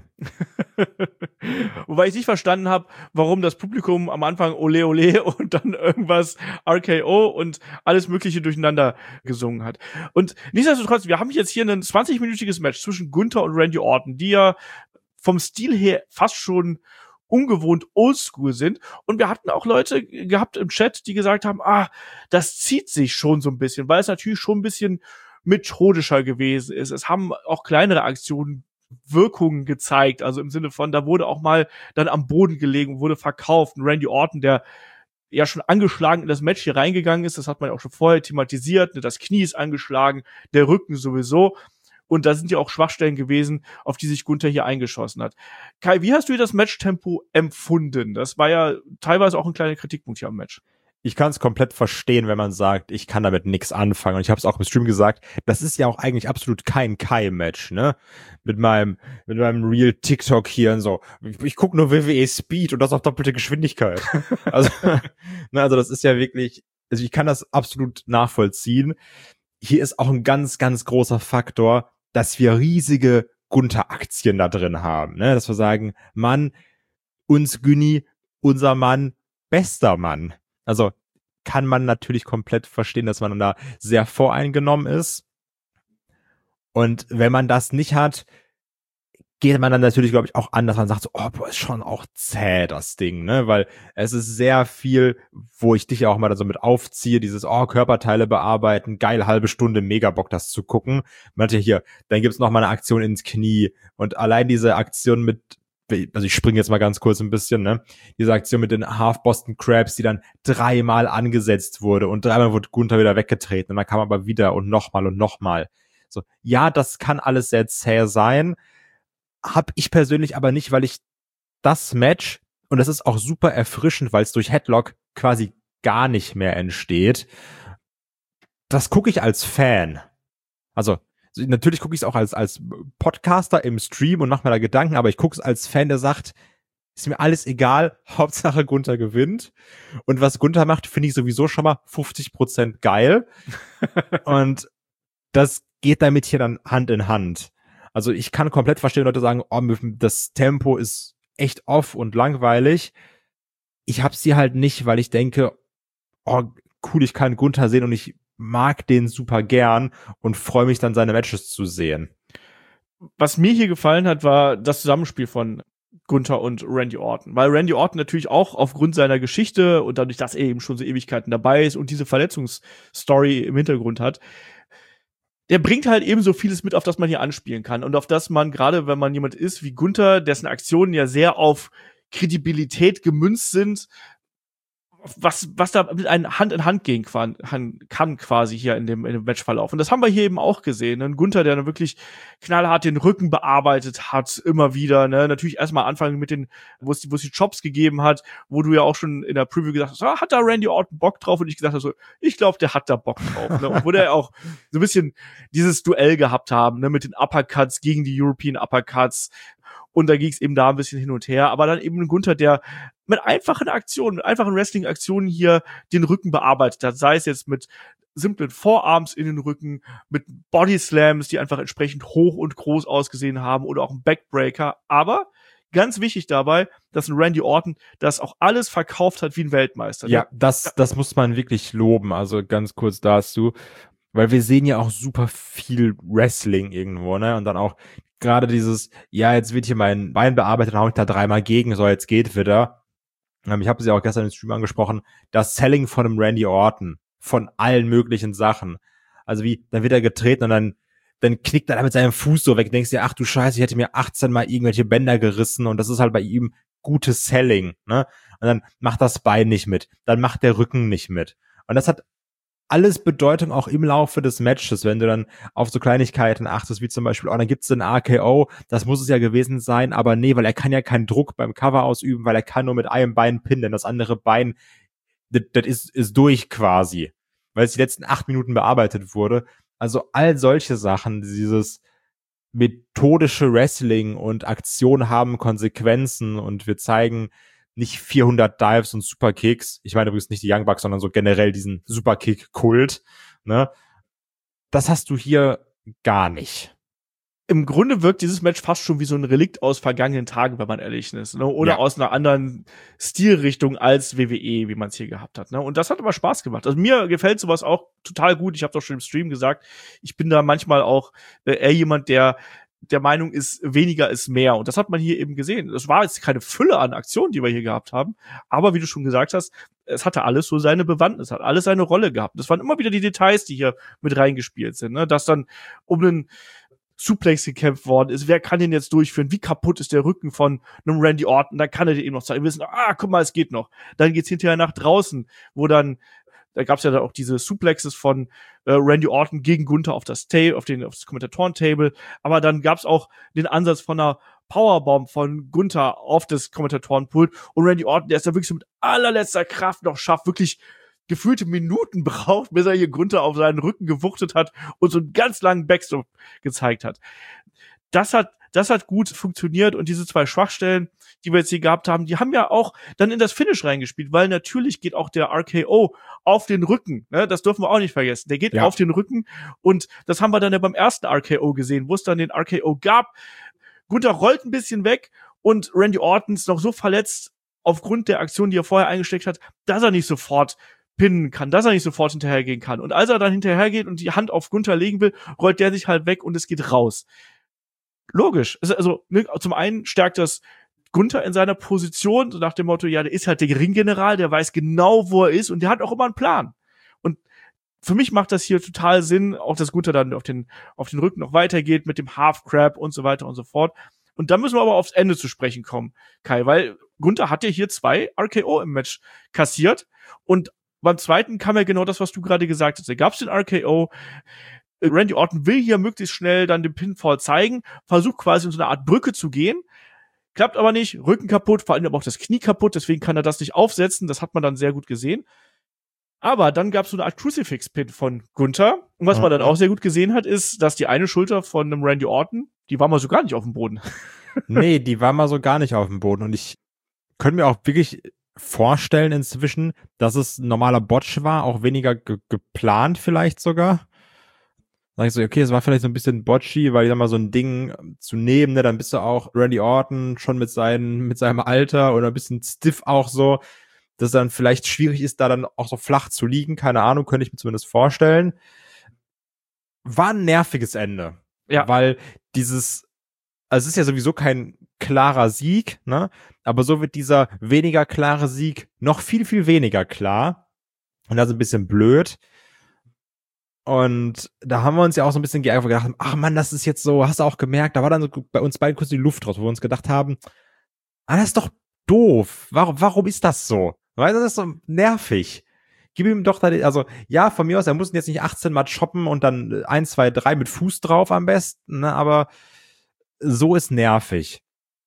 Wobei ich nicht verstanden habe, warum das Publikum am Anfang Ole Ole und dann irgendwas R K O und alles Mögliche durcheinander gesungen hat. Und nichtsdestotrotz, wir haben jetzt hier ein zwanzig-minütiges Match zwischen Gunther und Randy Orton, die ja vom Stil her fast schon ungewohnt oldschool sind. Und wir hatten auch Leute gehabt im Chat, die gesagt haben, ah, das zieht sich schon so ein bisschen, weil es natürlich schon ein bisschen methodischer gewesen ist. Es haben auch kleinere Aktionen Wirkungen gezeigt, also im Sinne von, da wurde auch mal dann am Boden gelegen, wurde verkauft. Und Randy Orton, der ja schon angeschlagen in das Match hier reingegangen ist, das hat man ja auch schon vorher thematisiert, ne, das Knie ist angeschlagen, der Rücken sowieso. Und da sind ja auch Schwachstellen gewesen, auf die sich Gunther hier eingeschossen hat. Kai, wie hast du das Matchtempo empfunden? Das war ja teilweise auch ein kleiner Kritikpunkt hier am Match. ich kann es komplett verstehen, wenn man sagt, ich kann damit nichts anfangen. Und ich habe es auch im Stream gesagt, das ist ja auch eigentlich absolut kein Kai-Match, ne? Mit meinem mit meinem Real TikTok hier und so. Ich, ich gucke nur W W E Speed und das auf doppelte Geschwindigkeit. Also, ne, also das ist ja wirklich, also ich kann das absolut nachvollziehen. Hier ist auch ein ganz, ganz großer Faktor, dass wir riesige Gunther-Aktien da drin haben, ne? Dass wir sagen, Mann, uns Günni, unser Mann, bester Mann. Also kann man natürlich komplett verstehen, dass man da sehr voreingenommen ist. Und wenn man das nicht hat, geht man dann natürlich, glaube ich, auch an, dass man sagt, so, oh, boah, ist schon auch zäh, das Ding, ne? Weil es ist sehr viel, wo ich dich ja auch mal da so mit aufziehe, dieses, oh, Körperteile bearbeiten, geil, halbe Stunde, mega Bock, das zu gucken. Man hat ja hier, dann gibt's noch mal eine Aktion ins Knie. Und allein diese Aktion mit, also ich springe jetzt mal ganz kurz ein bisschen, ne? Diese Aktion mit den Half Boston Crabs, die dann dreimal angesetzt wurde und dreimal wurde Gunther wieder weggetreten und dann kam aber wieder und nochmal und nochmal. So, ja, das kann alles sehr zäh sein, hab ich persönlich aber nicht, weil ich das Match, und das ist auch super erfrischend, weil es durch Headlock quasi gar nicht mehr entsteht, das gucke ich als Fan. Also natürlich gucke ich es auch als als Podcaster im Stream und mache mir da Gedanken, aber ich gucke es als Fan, der sagt, ist mir alles egal, Hauptsache Gunther gewinnt. Und was Gunther macht, finde ich sowieso schon mal fünfzig Prozent geil. Und das geht damit hier dann Hand in Hand. Also ich kann komplett verstehen, Leute sagen, oh, das Tempo ist echt off und langweilig. Ich hab's hier halt nicht, weil ich denke, oh, cool, ich kann Gunther sehen und ich mag den super gern und freue mich dann, seine Matches zu sehen. Was mir hier gefallen hat, war das Zusammenspiel von Gunther und Randy Orton. Weil Randy Orton natürlich auch aufgrund seiner Geschichte und dadurch, dass er eben schon so Ewigkeiten dabei ist und diese Verletzungsstory im Hintergrund hat, der bringt halt eben so vieles mit, auf das man hier anspielen kann. Und auf das man, gerade wenn man jemand ist wie Gunther, dessen Aktionen ja sehr auf Kredibilität gemünzt sind, was was da mit einem Hand in Hand gehen kann, kann quasi hier in dem, in dem Matchverlauf. Und das haben wir hier eben auch gesehen. Ein Gunther, der dann wirklich knallhart den Rücken bearbeitet hat, immer wieder. Ne? Natürlich erstmal anfangen mit den, wo es die, wo es die Chops gegeben hat, wo du ja auch schon in der Preview gesagt hast, ah, hat da Randy Orton Bock drauf? Und ich gesagt habe so, ich glaube, der hat da Bock drauf. Ne? Und wo der auch so ein bisschen dieses Duell gehabt haben, ne? Mit den Uppercuts gegen die European Uppercuts. Und da ging es eben da ein bisschen hin und her. Aber dann eben ein Gunther, der mit einfachen Aktionen, mit einfachen Wrestling-Aktionen hier den Rücken bearbeitet hat. Sei es jetzt mit simplen Vorarms in den Rücken, mit Bodyslams, die einfach entsprechend hoch und groß ausgesehen haben oder auch ein Backbreaker. Aber ganz wichtig dabei, dass ein Randy Orton das auch alles verkauft hat wie ein Weltmeister. Ja, das, das muss man wirklich loben. Also ganz kurz dazu. Weil wir sehen ja auch super viel Wrestling irgendwo, ne? Und dann auch gerade dieses, ja, jetzt wird hier mein Bein bearbeitet, dann hau ich da dreimal gegen, so, jetzt geht wieder. Ähm, ich habe es ja auch gestern im Stream angesprochen, das Selling von einem Randy Orton, von allen möglichen Sachen. Also wie, dann wird er getreten und dann, dann knickt er da mit seinem Fuß so weg, denkst dir, ach du Scheiße, ich hätte mir achtzehn Mal irgendwelche Bänder gerissen und das ist halt bei ihm gutes Selling, ne? Und dann macht das Bein nicht mit, dann macht der Rücken nicht mit. Und das hat alles Bedeutung auch im Laufe des Matches, wenn du dann auf so Kleinigkeiten achtest, wie zum Beispiel, oh, dann gibt's den R K O, das muss es ja gewesen sein, aber nee, weil er kann ja keinen Druck beim Cover ausüben, weil er kann nur mit einem Bein pinnen, denn das andere Bein, das, das ist, ist durch quasi, weil es die letzten acht Minuten bearbeitet wurde. Also all solche Sachen, dieses methodische Wrestling und Aktion haben Konsequenzen und wir zeigen nicht vierhundert Dives und Superkicks. Ich meine übrigens nicht die Young Bucks, sondern so generell diesen Superkick-Kult. Ne? Das hast du hier gar nicht. Im Grunde wirkt dieses Match fast schon wie so ein Relikt aus vergangenen Tagen, wenn man ehrlich ist. Ne? Oder ja. aus einer anderen Stilrichtung als W W E, wie man es hier gehabt hat. Ne? Und das hat aber Spaß gemacht. Also mir gefällt sowas auch total gut. Ich habe doch schon im Stream gesagt, ich bin da manchmal auch äh, eher jemand, der der Meinung ist, weniger ist mehr. Und das hat man hier eben gesehen. Das war jetzt keine Fülle an Aktionen, die wir hier gehabt haben. Aber wie du schon gesagt hast, es hatte alles so seine Bewandtnis, hat alles seine Rolle gehabt. Das waren immer wieder die Details, die hier mit reingespielt sind. Ne? Dass dann um einen Suplex gekämpft worden ist. Wer kann den jetzt durchführen? Wie kaputt ist der Rücken von einem Randy Orton? Dann kann er den eben noch zeigen. Wir wissen, ah, guck mal, es geht noch. Dann geht's hinterher nach draußen, wo dann da gab's ja dann auch diese Suplexes von äh, Randy Orton gegen Gunther auf das Ta- auf den auf das Kommentatoren-Table, aber dann gab's auch den Ansatz von einer Powerbomb von Gunther auf das Kommentatorenpult und Randy Orton, der ist da wirklich so mit allerletzter Kraft noch schafft, wirklich gefühlte Minuten braucht, bis er hier Gunther auf seinen Rücken gewuchtet hat und so einen ganz langen Backstop gezeigt hat. Das hat, das hat gut funktioniert und diese zwei Schwachstellen, die wir jetzt hier gehabt haben, die haben ja auch dann in das Finish reingespielt, weil natürlich geht auch der R K O auf den Rücken, ne? Das dürfen wir auch nicht vergessen. Der geht ja auf den Rücken und das haben wir dann ja beim ersten R K O gesehen, wo es dann den R K O gab. Gunther rollt ein bisschen weg und Randy Orton ist noch so verletzt aufgrund der Aktion, die er vorher eingesteckt hat, dass er nicht sofort pinnen kann, dass er nicht sofort hinterhergehen kann. Und als er dann hinterhergeht und die Hand auf Gunther legen will, rollt der sich halt weg und es geht raus. Logisch. Also, ne, zum einen stärkt das Gunther in seiner Position, so nach dem Motto, ja, der ist halt der Ringgeneral, der weiß genau, wo er ist und der hat auch immer einen Plan. Und für mich macht das hier total Sinn, auch dass Gunther dann auf den, auf den Rücken noch weitergeht mit dem Half Crab und so weiter und so fort. Und dann müssen wir aber aufs Ende zu sprechen kommen, Kai, weil Gunther hat ja hier zwei R K O im Match kassiert und beim zweiten kam ja genau das, was du gerade gesagt hast. Da gab's den R K O. Randy Orton will hier möglichst schnell dann den Pinfall zeigen, versucht quasi in so eine Art Brücke zu gehen, klappt aber nicht, Rücken kaputt, vor allem aber auch das Knie kaputt, deswegen kann er das nicht aufsetzen, das hat man dann sehr gut gesehen. Aber dann gab's so eine Art Crucifix-Pin von Gunther und was man dann auch sehr gut gesehen hat, ist, dass die eine Schulter von einem Randy Orton, die war mal so gar nicht auf dem Boden. Nee, die war mal so gar nicht auf dem Boden und ich könnte mir auch wirklich vorstellen inzwischen, dass es ein normaler Botch war, auch weniger ge- geplant vielleicht sogar. Sag ich so, okay, es war vielleicht so ein bisschen botchy, weil ich sag mal so ein Ding zu nehmen, ne, dann bist du auch Randy Orton schon mit seinen, mit seinem Alter oder ein bisschen stiff auch so, dass dann vielleicht schwierig ist, da dann auch so flach zu liegen, keine Ahnung, könnte ich mir zumindest vorstellen. War ein nerviges Ende. Ja. Weil dieses, also es ist ja sowieso kein klarer Sieg, ne, aber so wird dieser weniger klare Sieg noch viel, viel weniger klar. Und das ist ein bisschen blöd. Und da haben wir uns ja auch so ein bisschen geärgert, gedacht, ach Mann, das ist jetzt so, hast du auch gemerkt, da war dann so bei uns beiden kurz die Luft raus, wo wir uns gedacht haben, ah, das ist doch doof. Warum, warum ist das so? Weißt du, das ist so nervig. Gib ihm doch da, also, ja, von mir aus, er muss ihn jetzt nicht achtzehn Mal choppen und dann eins, zwei, drei mit Fuß drauf am besten, ne, aber so ist nervig.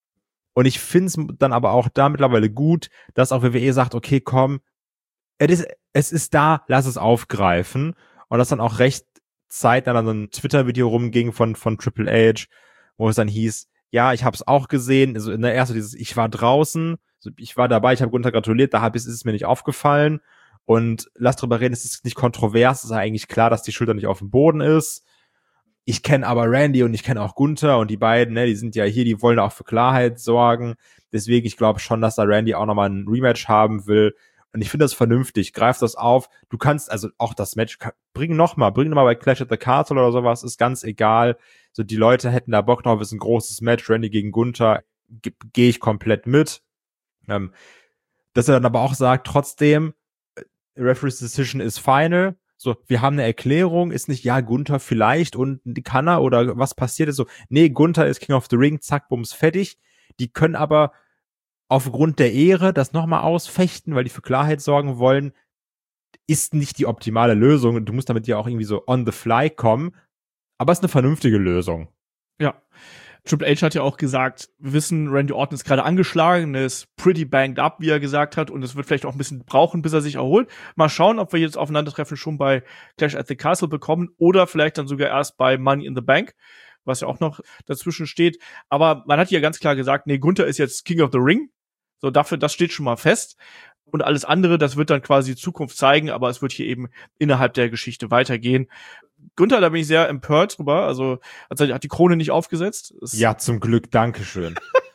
Und ich find's dann aber auch da mittlerweile gut, dass auch W W E sagt, okay, komm, es ist, es ist da, lass es aufgreifen. Und das dann auch recht zeitnah dann so ein Twitter-Video rumging von, von Triple H, wo es dann hieß, ja, ich hab's auch gesehen, also in der ersten dieses, ich war draußen, also ich war dabei, ich habe Gunther gratuliert, da ist es mir nicht aufgefallen und lass drüber reden, es ist nicht kontrovers, es ist eigentlich klar, dass die Schulter nicht auf dem Boden ist. Ich kenne aber Randy und ich kenne auch Gunther und die beiden, ne, die sind ja hier, die wollen auch für Klarheit sorgen, deswegen, ich glaube schon, dass da Randy auch nochmal ein Rematch haben will. Und ich finde das vernünftig. Greif das auf. Du kannst also auch das Match bring noch mal, bring noch mal bei Clash at the Castle oder sowas. Ist ganz egal. So die Leute hätten da Bock drauf. Ist ein großes Match. Randy gegen Gunther. Ge- Gehe ich komplett mit. Ähm, dass er dann aber auch sagt, trotzdem, Referee's Decision ist final. So, wir haben eine Erklärung. Ist nicht, ja, Gunther vielleicht und kann er oder was passiert ist. So, nee, Gunther ist King of the Ring. Zack, bums, fertig. Die können aber aufgrund der Ehre das nochmal ausfechten, weil die für Klarheit sorgen wollen, ist nicht die optimale Lösung. Du musst damit ja auch irgendwie so on the fly kommen. Aber es ist eine vernünftige Lösung. Ja. Triple H hat ja auch gesagt, wir wissen, Randy Orton ist gerade angeschlagen, ist pretty banged up, wie er gesagt hat, und es wird vielleicht auch ein bisschen brauchen, bis er sich erholt. Mal schauen, ob wir jetzt Aufeinandertreffen schon bei Clash at the Castle bekommen oder vielleicht dann sogar erst bei Money in the Bank, was ja auch noch dazwischen steht. Aber man hat ja ganz klar gesagt, nee, Gunther ist jetzt King of the Ring. So, dafür, das steht schon mal fest. Und alles andere, das wird dann quasi die Zukunft zeigen, aber es wird hier eben innerhalb der Geschichte weitergehen. Gunther, da bin ich sehr empört drüber. Also, er hat die Krone nicht aufgesetzt. Es Ja, zum Glück, Dankeschön.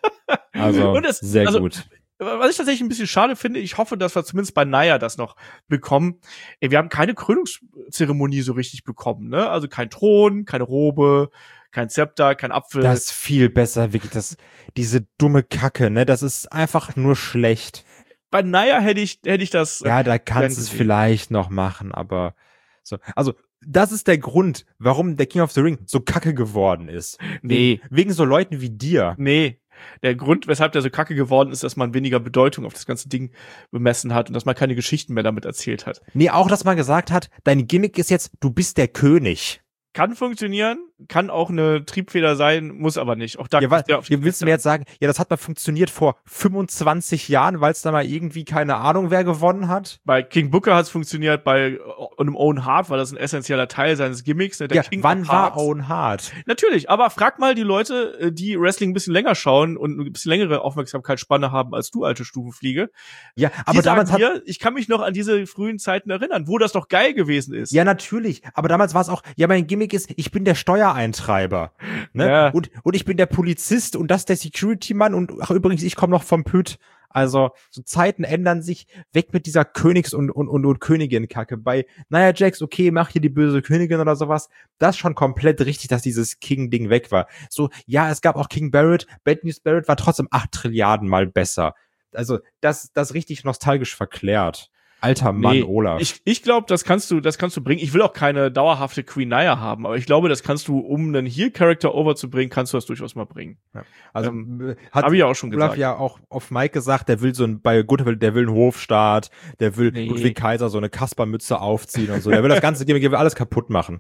Also, Und es- sehr also, gut. Was ich tatsächlich ein bisschen schade finde, ich hoffe, dass wir zumindest bei Nia das noch bekommen. Ey, wir haben keine Krönungszeremonie so richtig bekommen, ne? Also kein Thron, keine Robe, kein Zepter, kein Apfel. Das ist viel besser, wirklich. Das, diese dumme Kacke, ne? Das ist einfach nur schlecht. Bei Nia hätte ich, hätte ich das. Ja, da kannst du es gesehen. vielleicht noch machen, aber so. Also, das ist der Grund, warum der King of the Ring so kacke geworden ist. Nee. Wegen, wegen so Leuten wie dir. Nee. Der Grund, weshalb der so kacke geworden ist, dass man weniger Bedeutung auf das ganze Ding bemessen hat und dass man keine Geschichten mehr damit erzählt hat. Nee, auch, dass man gesagt hat, dein Gimmick ist jetzt, du bist der König. Kann funktionieren, kann auch eine Triebfeder sein, muss aber nicht. Auch da ja, weil, willst du mir jetzt sagen, ja, das hat mal funktioniert vor fünfundzwanzig Jahren, weil es da mal irgendwie keine Ahnung, wer gewonnen hat? Bei King Booker hat es funktioniert, bei einem Owen Hart war das ein essentieller Teil seines Gimmicks. Ne? Der Ja, King wann war Owen Hart? Natürlich, aber frag mal die Leute, die Wrestling ein bisschen länger schauen und ein bisschen längere Aufmerksamkeitsspanne haben als du, alte Stufenfliege. Ja, aber die damals sagen hat dir, ich kann mich noch an diese frühen Zeiten erinnern, wo das doch geil gewesen ist. Ja, natürlich. Aber damals war es auch, ja, mein Gimmick ist, ich bin der Steuereintreiber. Ne? Ja. Und, und ich bin der Polizist und das der Security-Mann und ach übrigens, ich komme noch vom Püt. Also, so Zeiten ändern sich, weg mit dieser Königs- und, und, und, und Königin-Kacke. Bei, naja, Jax, okay, mach hier die böse Königin oder sowas. Das ist schon komplett richtig, dass dieses King-Ding weg war. So, ja, es gab auch King Barrett. Bad News Barrett war trotzdem acht Trilliarden mal besser. Also, das, das richtig nostalgisch verklärt. Alter Mann, nee, Olaf. Ich, ich glaube, das kannst du, das kannst du bringen. Ich will auch keine dauerhafte Queen Nia haben, aber ich glaube, das kannst du, um einen Heel-Charakter overzubringen, kannst du das durchaus mal bringen. Ja. Also ähm, hat hab ich ja auch schon Olaf gesagt. ja auch auf Mike gesagt, der will so ein, bei Gunther, der will einen Hofstaat, der will Nee. Ludwig Kaiser so eine Kaspermütze aufziehen und so. Der will das ganze Gimmick, der will alles kaputt machen.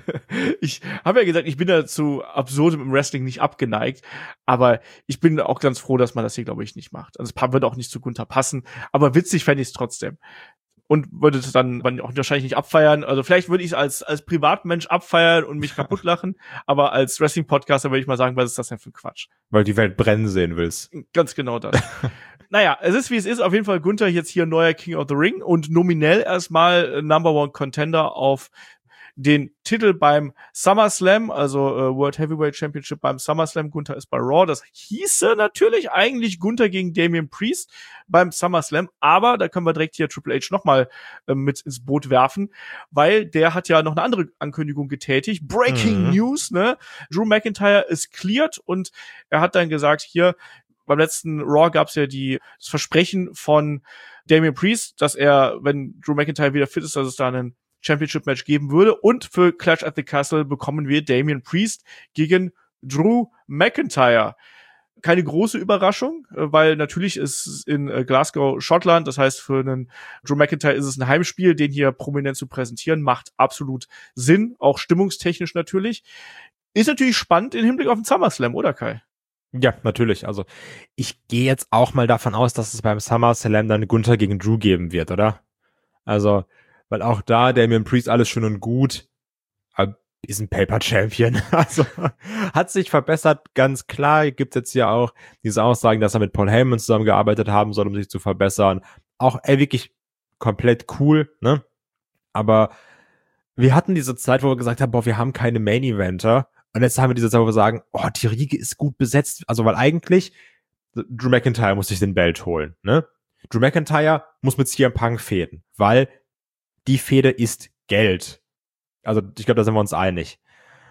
Ich habe ja gesagt, ich bin da zu absurdem im Wrestling nicht abgeneigt, aber ich bin auch ganz froh, dass man das hier, glaube ich, nicht macht. Also es wird auch nicht zu Gunther passen, aber witzig fände ich es trotzdem. Und würde es dann auch wahrscheinlich nicht abfeiern. Also vielleicht würde ich es als als Privatmensch abfeiern und mich kaputt lachen, aber als Wrestling-Podcaster würde ich mal sagen, was ist das denn für ein Quatsch? Weil du die Welt brennen sehen willst. Ganz genau das. Naja, es ist wie es ist. Auf jeden Fall Gunther jetzt hier neuer King of the Ring und nominell erstmal Number One Contender auf den Titel beim SummerSlam, also äh, World Heavyweight Championship beim SummerSlam. Gunther ist bei Raw. Das hieße natürlich eigentlich Gunther gegen Damian Priest beim SummerSlam, aber da können wir direkt hier Triple H nochmal äh, mit ins Boot werfen, weil der hat ja noch eine andere Ankündigung getätigt. Breaking Mhm. News, ne? Drew McIntyre ist cleared und er hat dann gesagt, hier, beim letzten Raw gab es ja die, das Versprechen von Damian Priest, dass er, wenn Drew McIntyre wieder fit ist, dass es da einen Championship-Match geben würde. Und für Clash at the Castle bekommen wir Damian Priest gegen Drew McIntyre. Keine große Überraschung, weil natürlich ist es in Glasgow, Schottland. Das heißt, für einen Drew McIntyre ist es ein Heimspiel, den hier prominent zu präsentieren. Macht absolut Sinn, auch stimmungstechnisch natürlich. Ist natürlich spannend im Hinblick auf den SummerSlam, oder Kai? Ja, natürlich. Also ich gehe jetzt auch mal davon aus, dass es beim SummerSlam dann Gunther gegen Drew geben wird, oder? Also, weil auch da Damian Priest alles schön und gut, aber ist ein Paper-Champion. Also hat sich verbessert, ganz klar. Gibt jetzt ja auch diese Aussagen, dass er mit Paul Heyman zusammengearbeitet haben soll, um sich zu verbessern. Auch ey, wirklich komplett cool, ne? Aber wir hatten diese Zeit, wo wir gesagt haben, boah, wir haben keine Main-Eventer. Und jetzt haben wir diese Zeit, wo wir sagen, oh, die Riege ist gut besetzt. Also, weil eigentlich Drew McIntyre muss sich den Belt holen, ne? Drew McIntyre muss mit C M Punk fehden, weil die Fehde ist Geld. Also, ich glaube, da sind wir uns einig.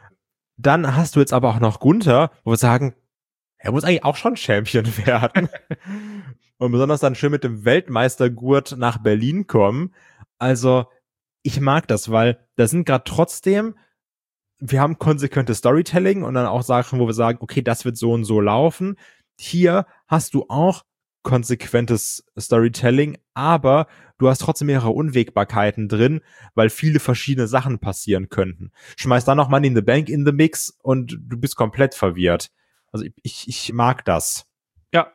Dann hast du jetzt aber auch noch Gunther, wo wir sagen, er muss eigentlich auch schon Champion werden. Und besonders dann schön mit dem Weltmeistergurt nach Berlin kommen. Also, ich mag das, weil da sind gerade trotzdem, wir haben konsequentes Storytelling und dann auch Sachen, wo wir sagen, okay, das wird so und so laufen. Hier hast du auch konsequentes Storytelling, aber du hast trotzdem mehrere Unwägbarkeiten drin, weil viele verschiedene Sachen passieren könnten. Schmeiß dann noch Money in the Bank in the Mix und du bist komplett verwirrt. Also ich, ich mag das. Ja.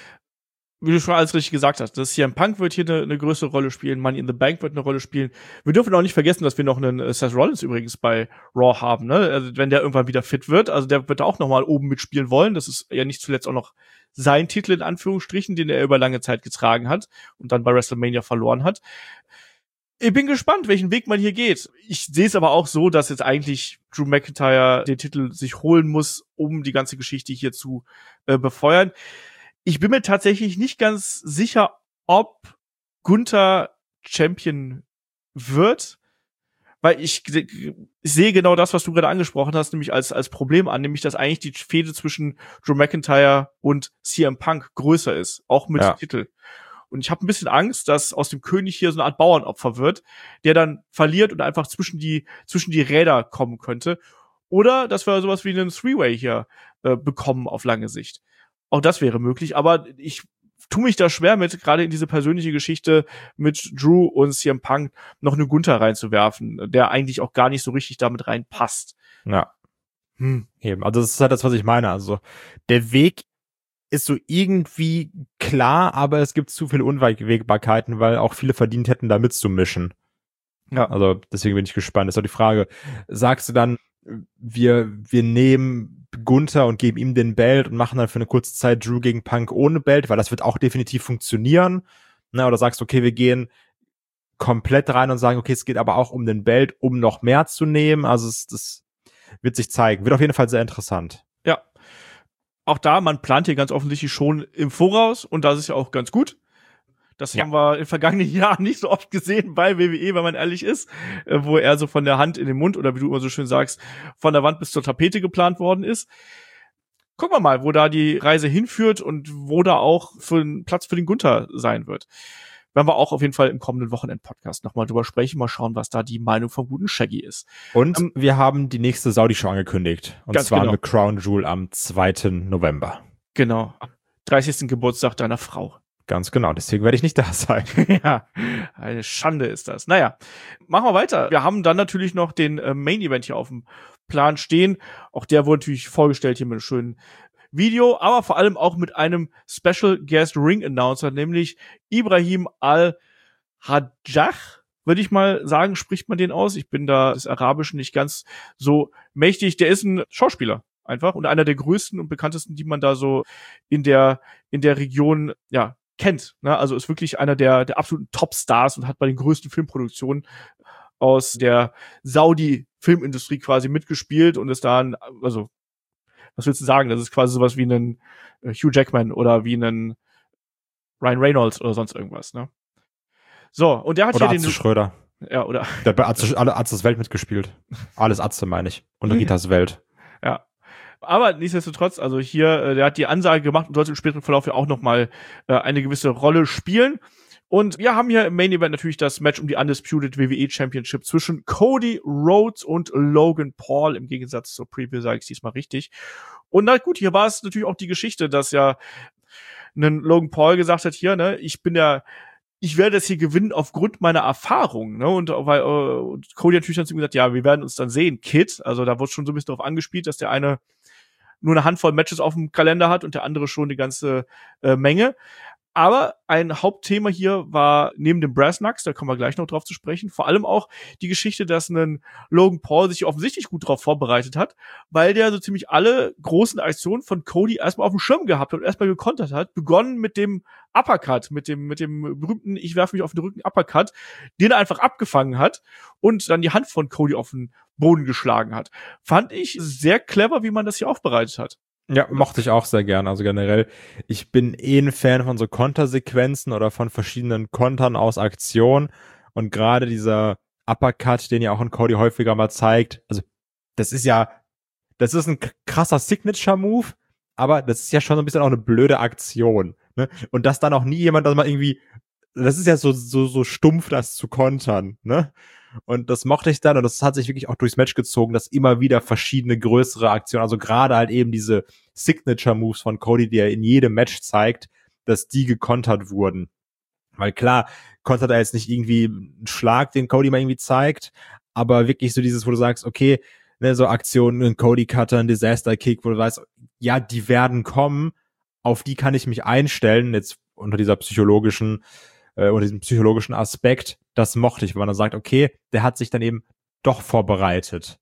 Wie du schon alles richtig gesagt hast, das C M Punk wird hier eine, eine größere Rolle spielen, Money in the Bank wird eine Rolle spielen. Wir dürfen auch nicht vergessen, dass wir noch einen äh, Seth Rollins übrigens bei Raw haben, ne? Also wenn der irgendwann wieder fit wird, also der wird da auch noch mal oben mitspielen wollen. Das ist ja nicht zuletzt auch noch sein Titel in Anführungsstrichen, den er über lange Zeit getragen hat und dann bei WrestleMania verloren hat. Ich bin gespannt, welchen Weg man hier geht. Ich sehe es aber auch so, dass jetzt eigentlich Drew McIntyre den Titel sich holen muss, um die ganze Geschichte hier zu äh, befeuern. Ich bin mir tatsächlich nicht ganz sicher, ob Gunther Champion wird, weil ich, ich sehe genau das, was du gerade angesprochen hast, nämlich als als Problem an, nämlich dass eigentlich die Fehde zwischen Drew McIntyre und C M Punk größer ist, auch mit ja. Titel. Und ich habe ein bisschen Angst, dass aus dem König hier so eine Art Bauernopfer wird, der dann verliert und einfach zwischen die zwischen die Räder kommen könnte. Oder dass wir sowas wie einen Three-Way hier äh, bekommen auf lange Sicht. Auch das wäre möglich, aber ich tu mich da schwer mit, gerade in diese persönliche Geschichte mit Drew und C M Punk noch eine Gunther reinzuwerfen, der eigentlich auch gar nicht so richtig damit reinpasst. Ja. Hm. Eben. Also das ist halt das, was ich meine. Also der Weg ist so irgendwie klar, aber es gibt zu viele Unwägbarkeiten, weil auch viele verdient hätten, da mitzumischen. Ja. Also deswegen bin ich gespannt. Das ist doch die Frage, sagst du dann, wir wir nehmen Gunther und geben ihm den Belt und machen dann für eine kurze Zeit Drew gegen Punk ohne Belt, weil das wird auch definitiv funktionieren. Ne? Oder sagst du, okay, wir gehen komplett rein und sagen, okay, es geht aber auch um den Belt, um noch mehr zu nehmen. Also es, das wird sich zeigen. Wird auf jeden Fall sehr interessant. Ja. Auch da, man plant hier ganz offensichtlich schon im Voraus und das ist ja auch ganz gut. Das ja. haben wir in den vergangenen Jahren nicht so oft gesehen bei W W E, wenn man ehrlich ist, wo er so von der Hand in den Mund oder wie du immer so schön sagst, von der Wand bis zur Tapete geplant worden ist. Gucken wir mal, wo da die Reise hinführt und wo da auch für einen Platz für den Gunther sein wird. Werden wir auch auf jeden Fall im kommenden Wochenend-Podcast nochmal drüber sprechen, mal schauen, was da die Meinung vom guten Shaggy ist. Und ähm, wir haben die nächste Saudi-Show angekündigt. Und zwar genau. eine Crown Jewel am zweiten November. Genau. dreißigsten Geburtstag deiner Frau. Ganz genau, deswegen werde ich nicht da sein. Ja, eine Schande ist das. Naja, machen wir weiter. Wir haben dann natürlich noch den äh, Main-Event hier auf dem Plan stehen. Auch der wurde natürlich vorgestellt hier mit einem schönen Video, aber vor allem auch mit einem Special Guest Ring Announcer, nämlich Ibrahim Al-Hajjaj. Würde ich mal sagen, spricht man den aus? Ich bin da des Arabischen nicht ganz so mächtig. Der ist ein Schauspieler einfach und einer der größten und bekanntesten, die man da so in der in der Region ja kennt. Ne? Also ist wirklich einer der der absoluten Top-Stars und hat bei den größten Filmproduktionen aus der Saudi-Filmindustrie quasi mitgespielt und ist da ein, also was willst du sagen? Das ist quasi sowas wie ein Hugh Jackman oder wie ein Ryan Reynolds oder sonst irgendwas. Ne? So, und der hat oder hier Atze den Schröder. Ja, oder der hat bei Atze, alle Atzes Welt mitgespielt. Alles Atze, meine ich. Und Ritas Welt. Ja. Aber nichtsdestotrotz, also hier, äh, der hat die Ansage gemacht und sollte im späteren Verlauf ja auch noch mal äh, eine gewisse Rolle spielen. Und wir haben hier im Main Event natürlich das Match um die Undisputed W W E Championship zwischen Cody Rhodes und Logan Paul. Im Gegensatz zur Preview sage ich diesmal richtig. Und na gut, hier war es natürlich auch die Geschichte, dass ja ein Logan Paul gesagt hat, hier, ne, ich bin ja ich werde das hier gewinnen aufgrund meiner Erfahrung, ne? Und weil äh, und Cody natürlich dann zu ihm gesagt, ja, wir werden uns dann sehen, Kid. Also da wurde schon so ein bisschen darauf angespielt, dass der eine nur eine Handvoll Matches auf dem Kalender hat und der andere schon die ganze äh, Menge. Aber ein Hauptthema hier war neben dem Brass Knucks, da kommen wir gleich noch drauf zu sprechen, vor allem auch die Geschichte, dass ein Logan Paul sich offensichtlich gut darauf vorbereitet hat, weil der so ziemlich alle großen Aktionen von Cody erstmal auf dem Schirm gehabt hat und erstmal gekontert hat, begonnen mit dem Uppercut, mit dem mit dem berühmten ich werfe mich auf den Rücken Uppercut, den er einfach abgefangen hat und dann die Hand von Cody auf den Boden geschlagen hat. Fand ich sehr clever, wie man das hier aufbereitet hat. Ja, mochte ich auch sehr gern. Also generell, ich bin eh ein Fan von so Kontersequenzen oder von verschiedenen Kontern aus Aktion. Und gerade dieser Uppercut, den ja auch ein Cody häufiger mal zeigt, also das ist ja, das ist ein krasser Signature-Move, aber das ist ja schon so ein bisschen auch eine blöde Aktion. Ne? Und dass dann auch nie jemand das mal irgendwie, das ist ja so, so, so stumpf, das zu kontern, ne? Und das mochte ich dann und das hat sich wirklich auch durchs Match gezogen, dass immer wieder verschiedene größere Aktionen, also gerade halt eben diese Signature-Moves von Cody, die er in jedem Match zeigt, dass die gekontert wurden. Weil klar, kontert er jetzt nicht irgendwie einen Schlag, den Cody mal irgendwie zeigt, aber wirklich so dieses, wo du sagst, okay, ne, so Aktionen, ein Cody-Cutter, ein Disaster-Kick, wo du weißt, ja, die werden kommen, auf die kann ich mich einstellen, jetzt unter dieser psychologischen äh, unter diesem psychologischen Aspekt, das mochte ich, weil man dann sagt, okay, der hat sich dann eben doch vorbereitet.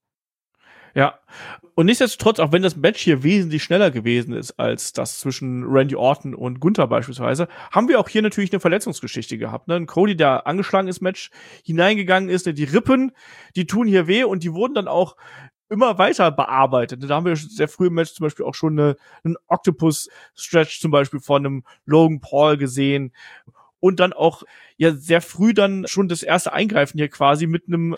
Ja, und nichtsdestotrotz, auch wenn das Match hier wesentlich schneller gewesen ist als das zwischen Randy Orton und Gunther beispielsweise, haben wir auch hier natürlich eine Verletzungsgeschichte gehabt. Ne? Ein Cody, der angeschlagen ins Match hineingegangen ist, ne? Die Rippen, die tun hier weh und die wurden dann auch immer weiter bearbeitet. Da haben wir sehr früh im Match zum Beispiel auch schon eine, einen Octopus-Stretch zum Beispiel von einem Logan Paul gesehen. Und dann auch ja sehr früh dann schon das erste Eingreifen hier quasi mit einem,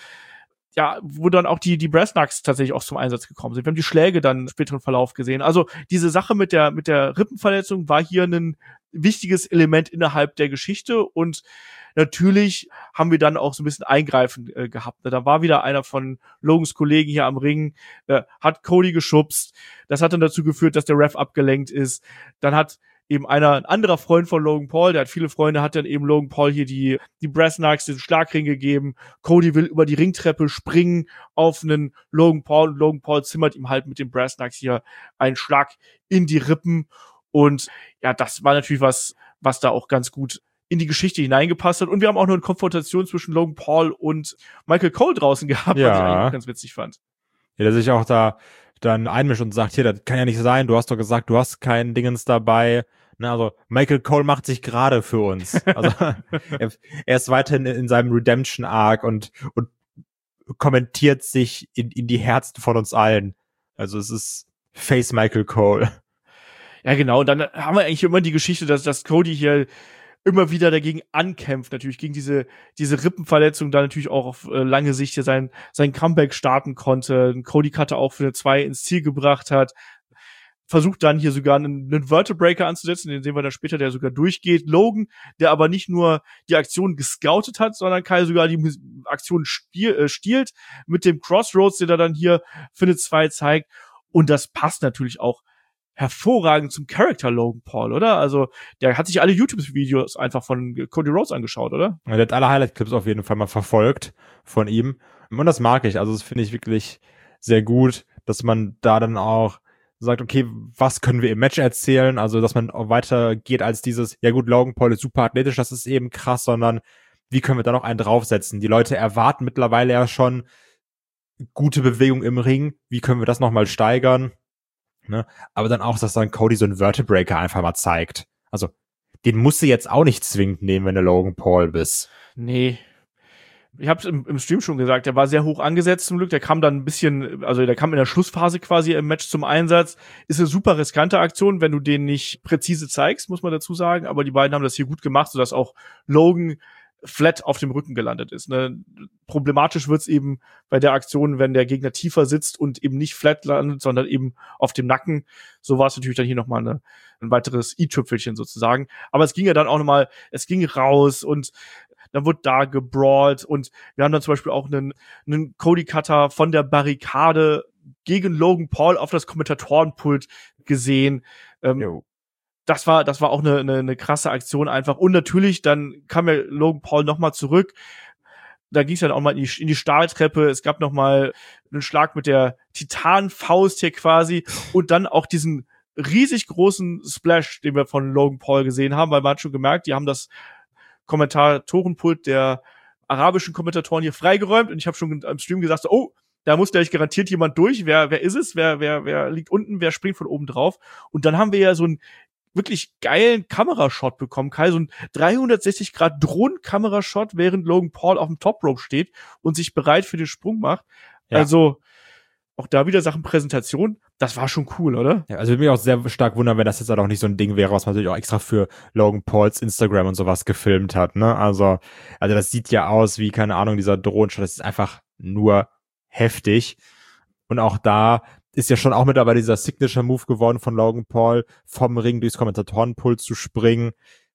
ja, wo dann auch die die Brass Knucks tatsächlich auch zum Einsatz gekommen sind. Wir haben die Schläge dann im späteren Verlauf gesehen. Also diese Sache mit der mit der Rippenverletzung war hier ein wichtiges Element innerhalb der Geschichte und natürlich haben wir dann auch so ein bisschen Eingreifen äh, gehabt. Da war wieder einer von Logans Kollegen hier am Ring, äh, hat Cody geschubst. Das hat dann dazu geführt, dass der Ref abgelenkt ist. Dann hat eben einer, ein anderer Freund von Logan Paul, der hat viele Freunde, hat dann eben Logan Paul hier die, die Brass Knucks, den Schlagring gegeben. Cody will über die Ringtreppe springen auf einen Logan Paul und Logan Paul zimmert ihm halt mit den Brass Knucks hier einen Schlag in die Rippen. Und ja, das war natürlich was, was da auch ganz gut in die Geschichte hineingepasst hat. Und wir haben auch noch eine Konfrontation zwischen Logan Paul und Michael Cole draußen gehabt, ja. was ich eigentlich auch ganz witzig fand. Ja, der sich auch da dann einmischt und sagt, hier, das kann ja nicht sein, du hast doch gesagt, du hast keinen Dingens dabei. Na, also Michael Cole macht sich gerade für uns. Also er, er ist weiterhin in seinem Redemption-Arc und, und kommentiert sich in, in die Herzen von uns allen. Also es ist Face Michael Cole. Ja, genau. Und dann haben wir eigentlich immer die Geschichte, dass, dass Cody hier immer wieder dagegen ankämpft, natürlich gegen diese diese Rippenverletzung, da natürlich auch auf äh, lange Sicht hier sein sein Comeback starten konnte, Cody Cutter auch für eine zwei ins Ziel gebracht hat, versucht dann hier sogar einen, einen Vertebreaker anzusetzen, den sehen wir dann später, der sogar durchgeht. Logan, der aber nicht nur die Aktion gescoutet hat, sondern Kai sogar die Aktion stiel, äh, stiehlt mit dem Crossroads, den er dann hier für eine zwei zeigt, und das passt natürlich auch hervorragend zum Charakter Logan Paul, oder? Also, der hat sich alle YouTube-Videos einfach von Cody Rhodes angeschaut, oder? Ja, der hat alle Highlight-Clips auf jeden Fall mal verfolgt von ihm. Und das mag ich. Also, das finde ich wirklich sehr gut, dass man da dann auch sagt, okay, was können wir im Match erzählen? Also, dass man auch weiter geht als dieses, ja gut, Logan Paul ist super athletisch, das ist eben krass, sondern wie können wir da noch einen draufsetzen? Die Leute erwarten mittlerweile ja schon gute Bewegung im Ring. Wie können wir das nochmal steigern? Ne? Aber dann auch, dass dann Cody so einen Vertebreaker einfach mal zeigt. Also, den musst du jetzt auch nicht zwingend nehmen, wenn du Logan Paul bist. Nee. Ich hab's im, im Stream schon gesagt, der war sehr hoch angesetzt zum Glück. Der kam dann ein bisschen, also der kam in der Schlussphase quasi im Match zum Einsatz. Ist eine super riskante Aktion, wenn du den nicht präzise zeigst, muss man dazu sagen. Aber die beiden haben das hier gut gemacht, sodass auch Logan flat auf dem Rücken gelandet ist. Ne? Problematisch wird's eben bei der Aktion, wenn der Gegner tiefer sitzt und eben nicht flat landet, sondern eben auf dem Nacken. So war es natürlich dann hier nochmal eine, ein weiteres i-Tüpfelchen sozusagen. Aber es ging ja dann auch nochmal, es ging raus und dann wurde da gebrawlt und wir haben dann zum Beispiel auch einen, einen Cody Cutter von der Barrikade gegen Logan Paul auf das Kommentatorenpult gesehen. Ähm, Das war, das war auch eine, eine, eine krasse Aktion einfach. Und natürlich, dann kam ja Logan Paul nochmal zurück. Da ging es dann auch mal in die, in die Stahltreppe. Es gab nochmal einen Schlag mit der Titanfaust hier quasi. Und dann auch diesen riesig großen Splash, den wir von Logan Paul gesehen haben, weil man hat schon gemerkt, die haben das Kommentatorenpult der arabischen Kommentatoren hier freigeräumt. Und ich habe schon am Stream gesagt, so, oh, da muss gleich garantiert jemand durch. Wer, wer ist es? Wer, wer, wer liegt unten? Wer springt von oben drauf? Und dann haben wir ja so ein wirklich geilen Kamerashot bekommen, Kai, so ein dreihundertsechzig Grad Drohnenkamerashot, während Logan Paul auf dem Top Rope steht und sich bereit für den Sprung macht. Ja. Also auch da wieder Sachen Präsentation, das war schon cool, oder? Ja, also würde mich auch sehr stark wundern, wenn das jetzt halt auch nicht so ein Ding wäre, was man natürlich auch extra für Logan Pauls Instagram und sowas gefilmt hat, ne? Also, also das sieht ja aus wie, keine Ahnung, dieser Drohnenshot, das ist einfach nur heftig. Und auch da ist ja schon auch mittlerweile dieser Signature-Move geworden von Logan Paul, vom Ring durchs Kommentatorenpult zu springen.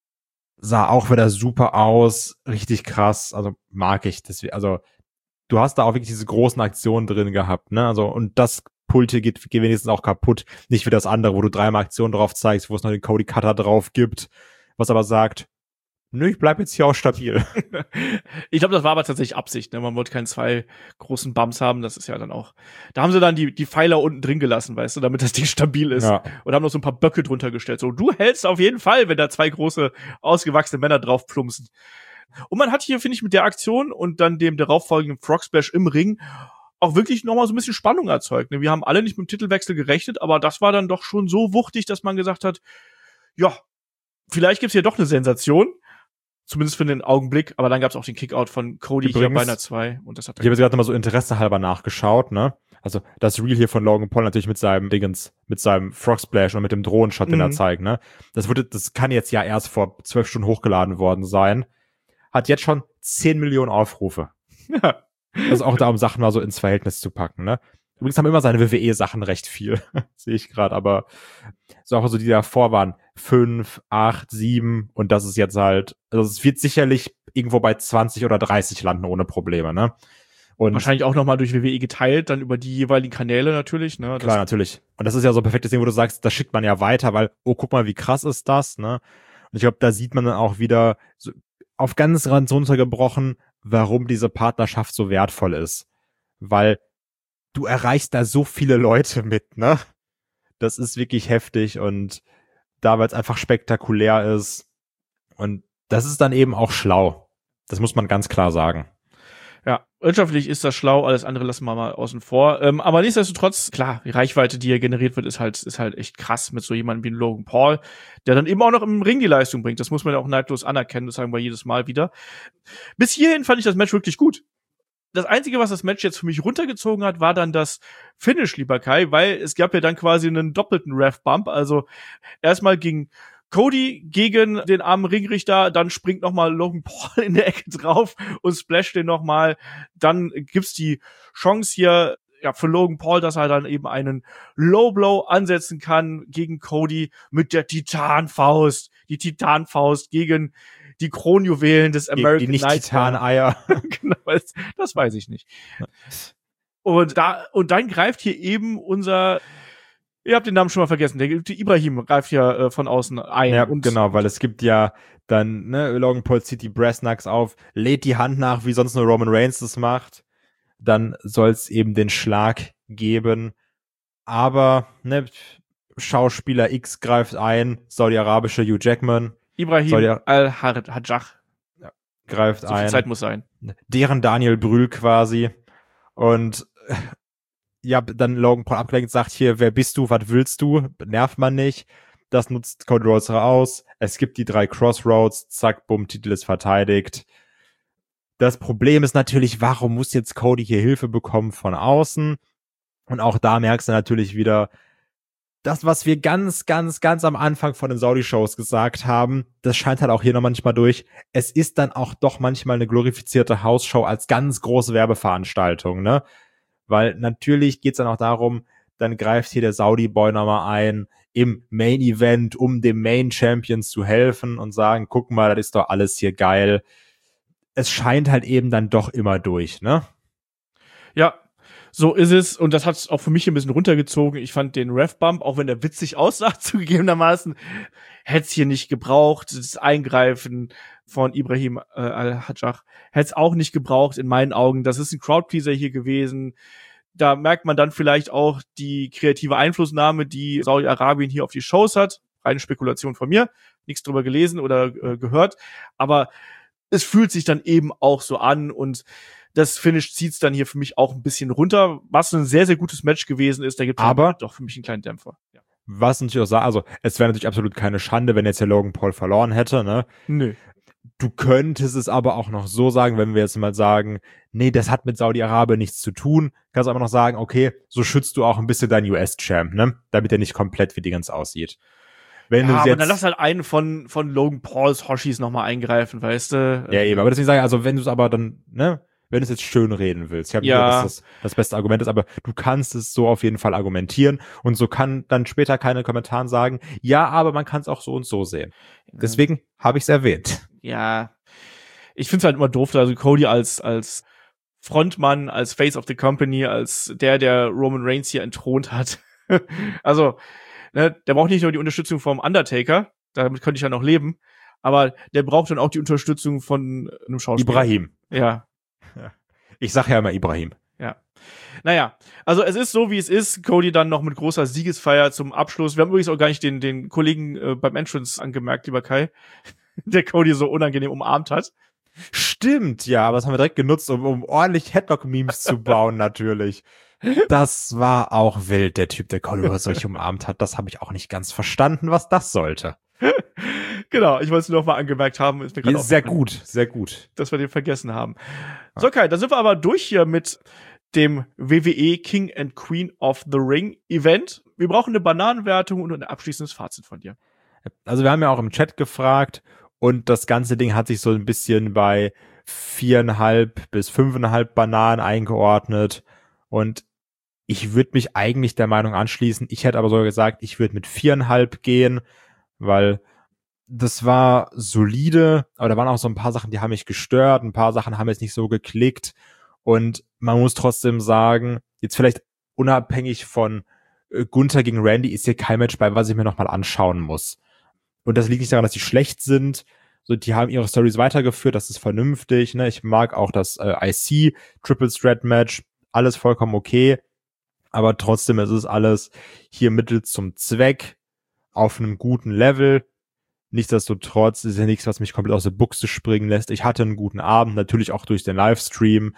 Sah auch wieder super aus, richtig krass, also mag ich. Deswegen, also du hast da auch wirklich diese großen Aktionen drin gehabt, ne? Also und das Pult hier geht, geht wenigstens auch kaputt, nicht wie das andere, wo du dreimal Aktionen drauf zeigst, wo es noch den Cody Cutter drauf gibt, was aber sagt, nö, ich bleib jetzt hier auch stabil. Ich glaube, das war aber tatsächlich Absicht, ne? Man wollte keine zwei großen Bumps haben, das ist ja dann auch, da haben sie dann die die Pfeiler unten drin gelassen, weißt du, damit das Ding stabil ist. Ja. Und haben noch so ein paar Böcke drunter gestellt. So, du hältst auf jeden Fall, wenn da zwei große, ausgewachsene Männer drauf plumpsen. Und man hat hier, finde ich, mit der Aktion und dann dem darauffolgenden Frog Splash im Ring auch wirklich nochmal so ein bisschen Spannung erzeugt. Ne? Wir haben alle nicht mit dem Titelwechsel gerechnet, aber das war dann doch schon so wuchtig, dass man gesagt hat, ja, vielleicht gibt's hier doch eine Sensation. Zumindest für den Augenblick, aber dann gab's auch den Kickout von Cody Übrigens, hier bei einer zwei und das hat ich habe jetzt gerade nochmal so Interesse halber nachgeschaut, ne? Also das Reel hier von Logan Paul natürlich mit seinem Dingens, mit seinem Frog Splash und mit dem Drohnenshot, den mhm. er zeigt, ne? Das wurde, das kann jetzt ja erst vor zwölf Stunden hochgeladen worden sein. Hat jetzt schon zehn Millionen Aufrufe. Ja. Das ist auch da, um Sachen mal so ins Verhältnis zu packen, ne? Übrigens haben immer seine W W E-Sachen recht viel, sehe ich gerade, aber so auch so die davor waren fünf, acht, sieben und das ist jetzt halt, also es wird sicherlich irgendwo bei zwanzig oder dreißig landen ohne Probleme, ne? Und wahrscheinlich auch nochmal durch W W E geteilt, dann über die jeweiligen Kanäle natürlich, ne? Klar, natürlich. Und das ist ja so ein perfektes Ding, wo du sagst, das schickt man ja weiter, weil, oh, guck mal, wie krass ist das, ne? Und ich glaube, da sieht man dann auch wieder so auf ganz ganz runtergebrochen, warum diese Partnerschaft so wertvoll ist. Weil du erreichst da so viele Leute mit, ne? Das ist wirklich heftig und da, weil es einfach spektakulär ist. Und das ist dann eben auch schlau. Das muss man ganz klar sagen. Ja, wirtschaftlich ist das schlau, alles andere lassen wir mal außen vor. Ähm, aber nichtsdestotrotz, klar, die Reichweite, die hier generiert wird, ist halt, ist halt echt krass mit so jemandem wie Logan Paul, der dann eben auch noch im Ring die Leistung bringt. Das muss man ja auch neidlos anerkennen, das sagen wir jedes Mal wieder. Bis hierhin fand ich das Match wirklich gut. Das Einzige, was das Match jetzt für mich runtergezogen hat, war dann das Finish, lieber Kai, weil es gab ja dann quasi einen doppelten Ref-Bump. Also erstmal ging Cody gegen den armen Ringrichter, dann springt nochmal Logan Paul in der Ecke drauf und splasht den nochmal. Dann gibt's die Chance hier ja für Logan Paul, dass er dann eben einen Low Blow ansetzen kann gegen Cody mit der Titanfaust. Die Titanfaust gegen die Kronjuwelen des American die nicht Nightmare. Titan-Eier. Genau, das, das weiß ich nicht. Und da und dann greift hier eben unser, ihr habt den Namen schon mal vergessen, der, der Ibrahim greift ja äh, von außen ein. Ja, und genau, weil es gibt ja dann, ne, Logan Paul zieht die Brass Knucks auf, lädt die Hand nach, wie sonst nur Roman Reigns das macht. Dann soll es eben den Schlag geben. Aber, ne, Schauspieler X greift ein, saudi-arabische Hugh Jackman. Ibrahim Saudi- Al-Hajjah. Greift So ein. viel Zeit muss sein. Deren Daniel Brühl quasi. Und ja, dann Logan Paul abgelenkt, sagt hier, wer bist du, was willst du? Nervt man nicht. Das nutzt Cody Rhodes aus. Es gibt die drei Crossroads. Zack, bumm, Titel ist verteidigt. Das Problem ist natürlich, warum muss jetzt Cody hier Hilfe bekommen von außen? Und auch da merkst du natürlich wieder, das, was wir ganz, ganz, ganz am Anfang von den Saudi-Shows gesagt haben, das scheint halt auch hier noch manchmal durch. Es ist dann auch doch manchmal eine glorifizierte Hausshow als ganz große Werbeveranstaltung, ne? Weil natürlich geht's dann auch darum, dann greift hier der Saudi-Boy nochmal ein im Main-Event, um dem Main-Champion zu helfen und sagen, guck mal, das ist doch alles hier geil. Es scheint halt eben dann doch immer durch, ne? Ja, so ist es. Und das hat es auch für mich ein bisschen runtergezogen. Ich fand den Ref-Bump, auch wenn der witzig aussah, zugegebenermaßen, hätte es hier nicht gebraucht. Das Eingreifen von Ibrahim äh, Al-Hajjah hätte es auch nicht gebraucht, in meinen Augen. Das ist ein Crowdpleaser hier gewesen. Da merkt man dann vielleicht auch die kreative Einflussnahme, die Saudi-Arabien hier auf die Shows hat. Reine Spekulation von mir. Nichts drüber gelesen oder äh, gehört. Aber es fühlt sich dann eben auch so an und das Finish zieht's dann hier für mich auch ein bisschen runter, was ein sehr, sehr gutes Match gewesen ist. Da gibt es doch für mich einen kleinen Dämpfer. Ja. Was natürlich auch sagen, also es wäre natürlich absolut keine Schande, wenn jetzt der Logan Paul verloren hätte, ne? Nö. Du könntest es aber auch noch so sagen, wenn wir jetzt mal sagen, nee, das hat mit Saudi-Arabien nichts zu tun, kannst du aber noch sagen, okay, so schützt du auch ein bisschen deinen U S-Champ, ne? Damit er nicht komplett wie die ganz aussieht. Wenn ja, du aber jetzt, dann lass halt einen von, von Logan Pauls Hoshis nochmal eingreifen, weißt du? Ja, eben, aber deswegen sage ich, also wenn du es aber dann, ne, wenn du es jetzt schön reden willst, ich habe ja. gesagt, dass das das beste Argument ist, aber du kannst es so auf jeden Fall argumentieren und so kann dann später keine Kommentaren sagen, ja, aber man kann es auch so und so sehen. Deswegen habe ich es erwähnt. Ja, ich find's halt immer doof, also Cody als als Frontmann, als Face of the Company, als der, der Roman Reigns hier entthront hat. Also, ne, der braucht nicht nur die Unterstützung vom Undertaker, damit könnte ich ja noch leben, aber der braucht dann auch die Unterstützung von einem Schauspieler. Ibrahim. Ja. Ich sag ja immer Ibrahim. Ja. Naja, also es ist so, wie es ist. Cody dann noch mit großer Siegesfeier zum Abschluss. Wir haben übrigens auch gar nicht den, den Kollegen äh, beim Entrance angemerkt, lieber Kai, der Cody so unangenehm umarmt hat. Stimmt, ja, aber das haben wir direkt genutzt, um, um ordentlich Headlock-Memes zu bauen, natürlich. Das war auch wild, der Typ, der Cody Rhodes solch umarmt hat. Das habe ich auch nicht ganz verstanden, was das sollte. Genau, ich wollte es nur noch mal angemerkt haben. Ist mir grad sehr gut, sehr gut. Dass wir den vergessen haben. So, Kai, dann sind wir aber durch hier mit dem W W E King and Queen of the Ring Event. Wir brauchen eine Bananenwertung und ein abschließendes Fazit von dir. Also wir haben ja auch im Chat gefragt und das ganze Ding hat sich so ein bisschen bei viereinhalb bis fünfeinhalb Bananen eingeordnet und ich würde mich eigentlich der Meinung anschließen. Ich hätte aber sogar gesagt, ich würde mit viereinhalb gehen, weil das war solide, aber da waren auch so ein paar Sachen, die haben mich gestört, ein paar Sachen haben jetzt nicht so geklickt Und man muss trotzdem sagen, jetzt vielleicht unabhängig von äh, Gunther gegen Randy ist hier kein Match bei, was ich mir nochmal anschauen muss. Und das liegt nicht daran, dass die schlecht sind. So, die haben ihre Stories weitergeführt, das ist vernünftig. Ne? Ich mag auch das äh, I C Triple Threat Match, alles vollkommen okay. Aber trotzdem ist es alles hier Mittel zum Zweck auf einem guten Level. Nichtsdestotrotz ist ja nichts, was mich komplett aus der Buchse springen lässt. Ich hatte einen guten Abend, natürlich auch durch den Livestream.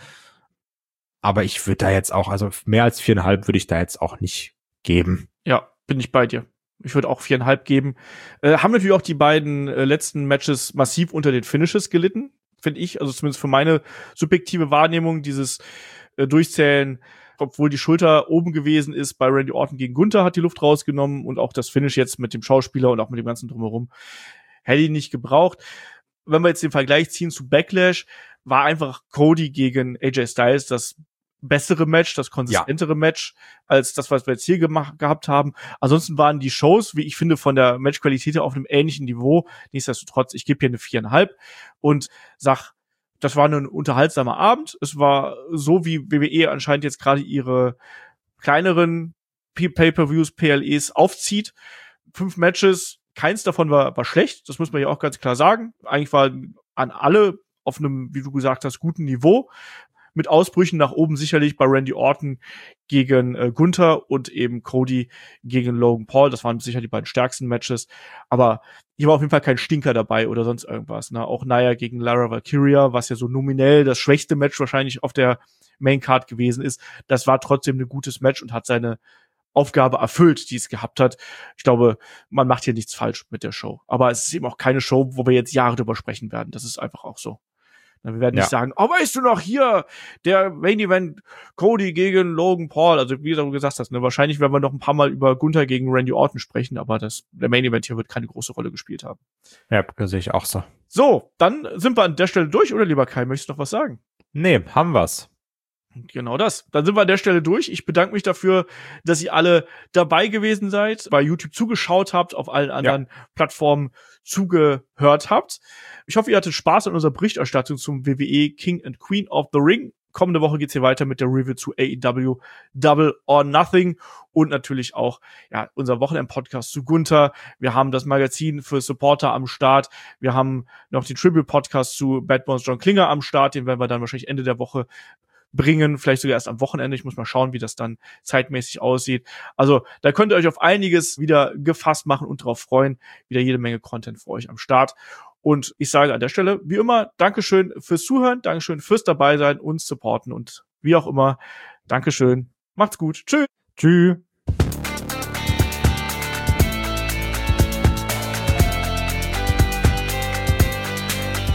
Aber ich würde da jetzt auch, also mehr als viereinhalb würde ich da jetzt auch nicht geben. Ja, bin ich bei dir. Ich würde auch viereinhalb geben. Äh, haben natürlich auch die beiden äh, letzten Matches massiv unter den Finishes gelitten, finde ich. Also zumindest für meine subjektive Wahrnehmung, dieses äh, Durchzählen, obwohl die Schulter oben gewesen ist, bei Randy Orton gegen Gunther hat die Luft rausgenommen und auch das Finish jetzt mit dem Schauspieler und auch mit dem ganzen Drumherum hätte ich nicht gebraucht. Wenn wir jetzt den Vergleich ziehen zu Backlash, war einfach Cody gegen A J Styles das bessere Match, das konsistentere ja. Match als das, was wir jetzt hier gemacht, gehabt haben. Ansonsten waren die Shows, wie ich finde, von der Matchqualität her auf einem ähnlichen Niveau. Nichtsdestotrotz, ich gebe hier eine viereinhalb und sag, das war ein unterhaltsamer Abend. Es war so, wie W W E anscheinend jetzt gerade ihre kleineren Pay-Per-Views, P L Es aufzieht. Fünf Matches, keins davon war, war schlecht. Das muss man ja auch ganz klar sagen. Eigentlich waren an alle auf einem, wie du gesagt hast, guten Niveau. Mit Ausbrüchen nach oben sicherlich bei Randy Orton gegen äh, Gunther und eben Cody gegen Logan Paul. Das waren sicher die beiden stärksten Matches. Aber hier war auf jeden Fall kein Stinker dabei oder sonst irgendwas. Ne? Auch Nia gegen Lara Valkyria, was ja so nominell das schwächste Match wahrscheinlich auf der Maincard gewesen ist. Das war trotzdem ein gutes Match und hat seine Aufgabe erfüllt, die es gehabt hat. Ich glaube, man macht hier nichts falsch mit der Show. Aber es ist eben auch keine Show, wo wir jetzt Jahre drüber sprechen werden. Das ist einfach auch so. Wir werden nicht ja. sagen, oh, weißt du noch, hier, der Main Event Cody gegen Logan Paul. Also wie du gesagt hast, ne, wahrscheinlich werden wir noch ein paar Mal über Gunther gegen Randy Orton sprechen, aber das, der Main Event hier wird keine große Rolle gespielt haben. Ja, das sehe ich auch so. So, dann sind wir an der Stelle durch, oder lieber Kai, möchtest du noch was sagen? Nee, haben wir's. Genau das. Dann sind wir an der Stelle durch. Ich bedanke mich dafür, dass ihr alle dabei gewesen seid, bei YouTube zugeschaut habt, auf allen anderen ja. Plattformen zugehört habt. Ich hoffe, ihr hattet Spaß an unserer Berichterstattung zum W W E King and Queen of the Ring. Kommende Woche geht's hier weiter mit der Review zu A E W Double or Nothing und natürlich auch ja unser Wochenend-Podcast zu Gunther. Wir haben das Magazin für Supporter am Start. Wir haben noch den Tribute-Podcast zu Bad Bones John Klinger am Start. Den werden wir dann wahrscheinlich Ende der Woche bringen, vielleicht sogar erst am Wochenende. Ich muss mal schauen, wie das dann zeitmäßig aussieht. Also da könnt ihr euch auf einiges wieder gefasst machen und drauf freuen. Wieder jede Menge Content für euch am Start. Und ich sage an der Stelle, wie immer, Dankeschön fürs Zuhören, Dankeschön fürs Dabeisein, uns supporten und wie auch immer, Dankeschön. Macht's gut. Tschüss. Tschüss.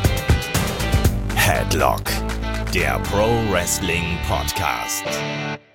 Headlock, der Pro Wrestling Podcast.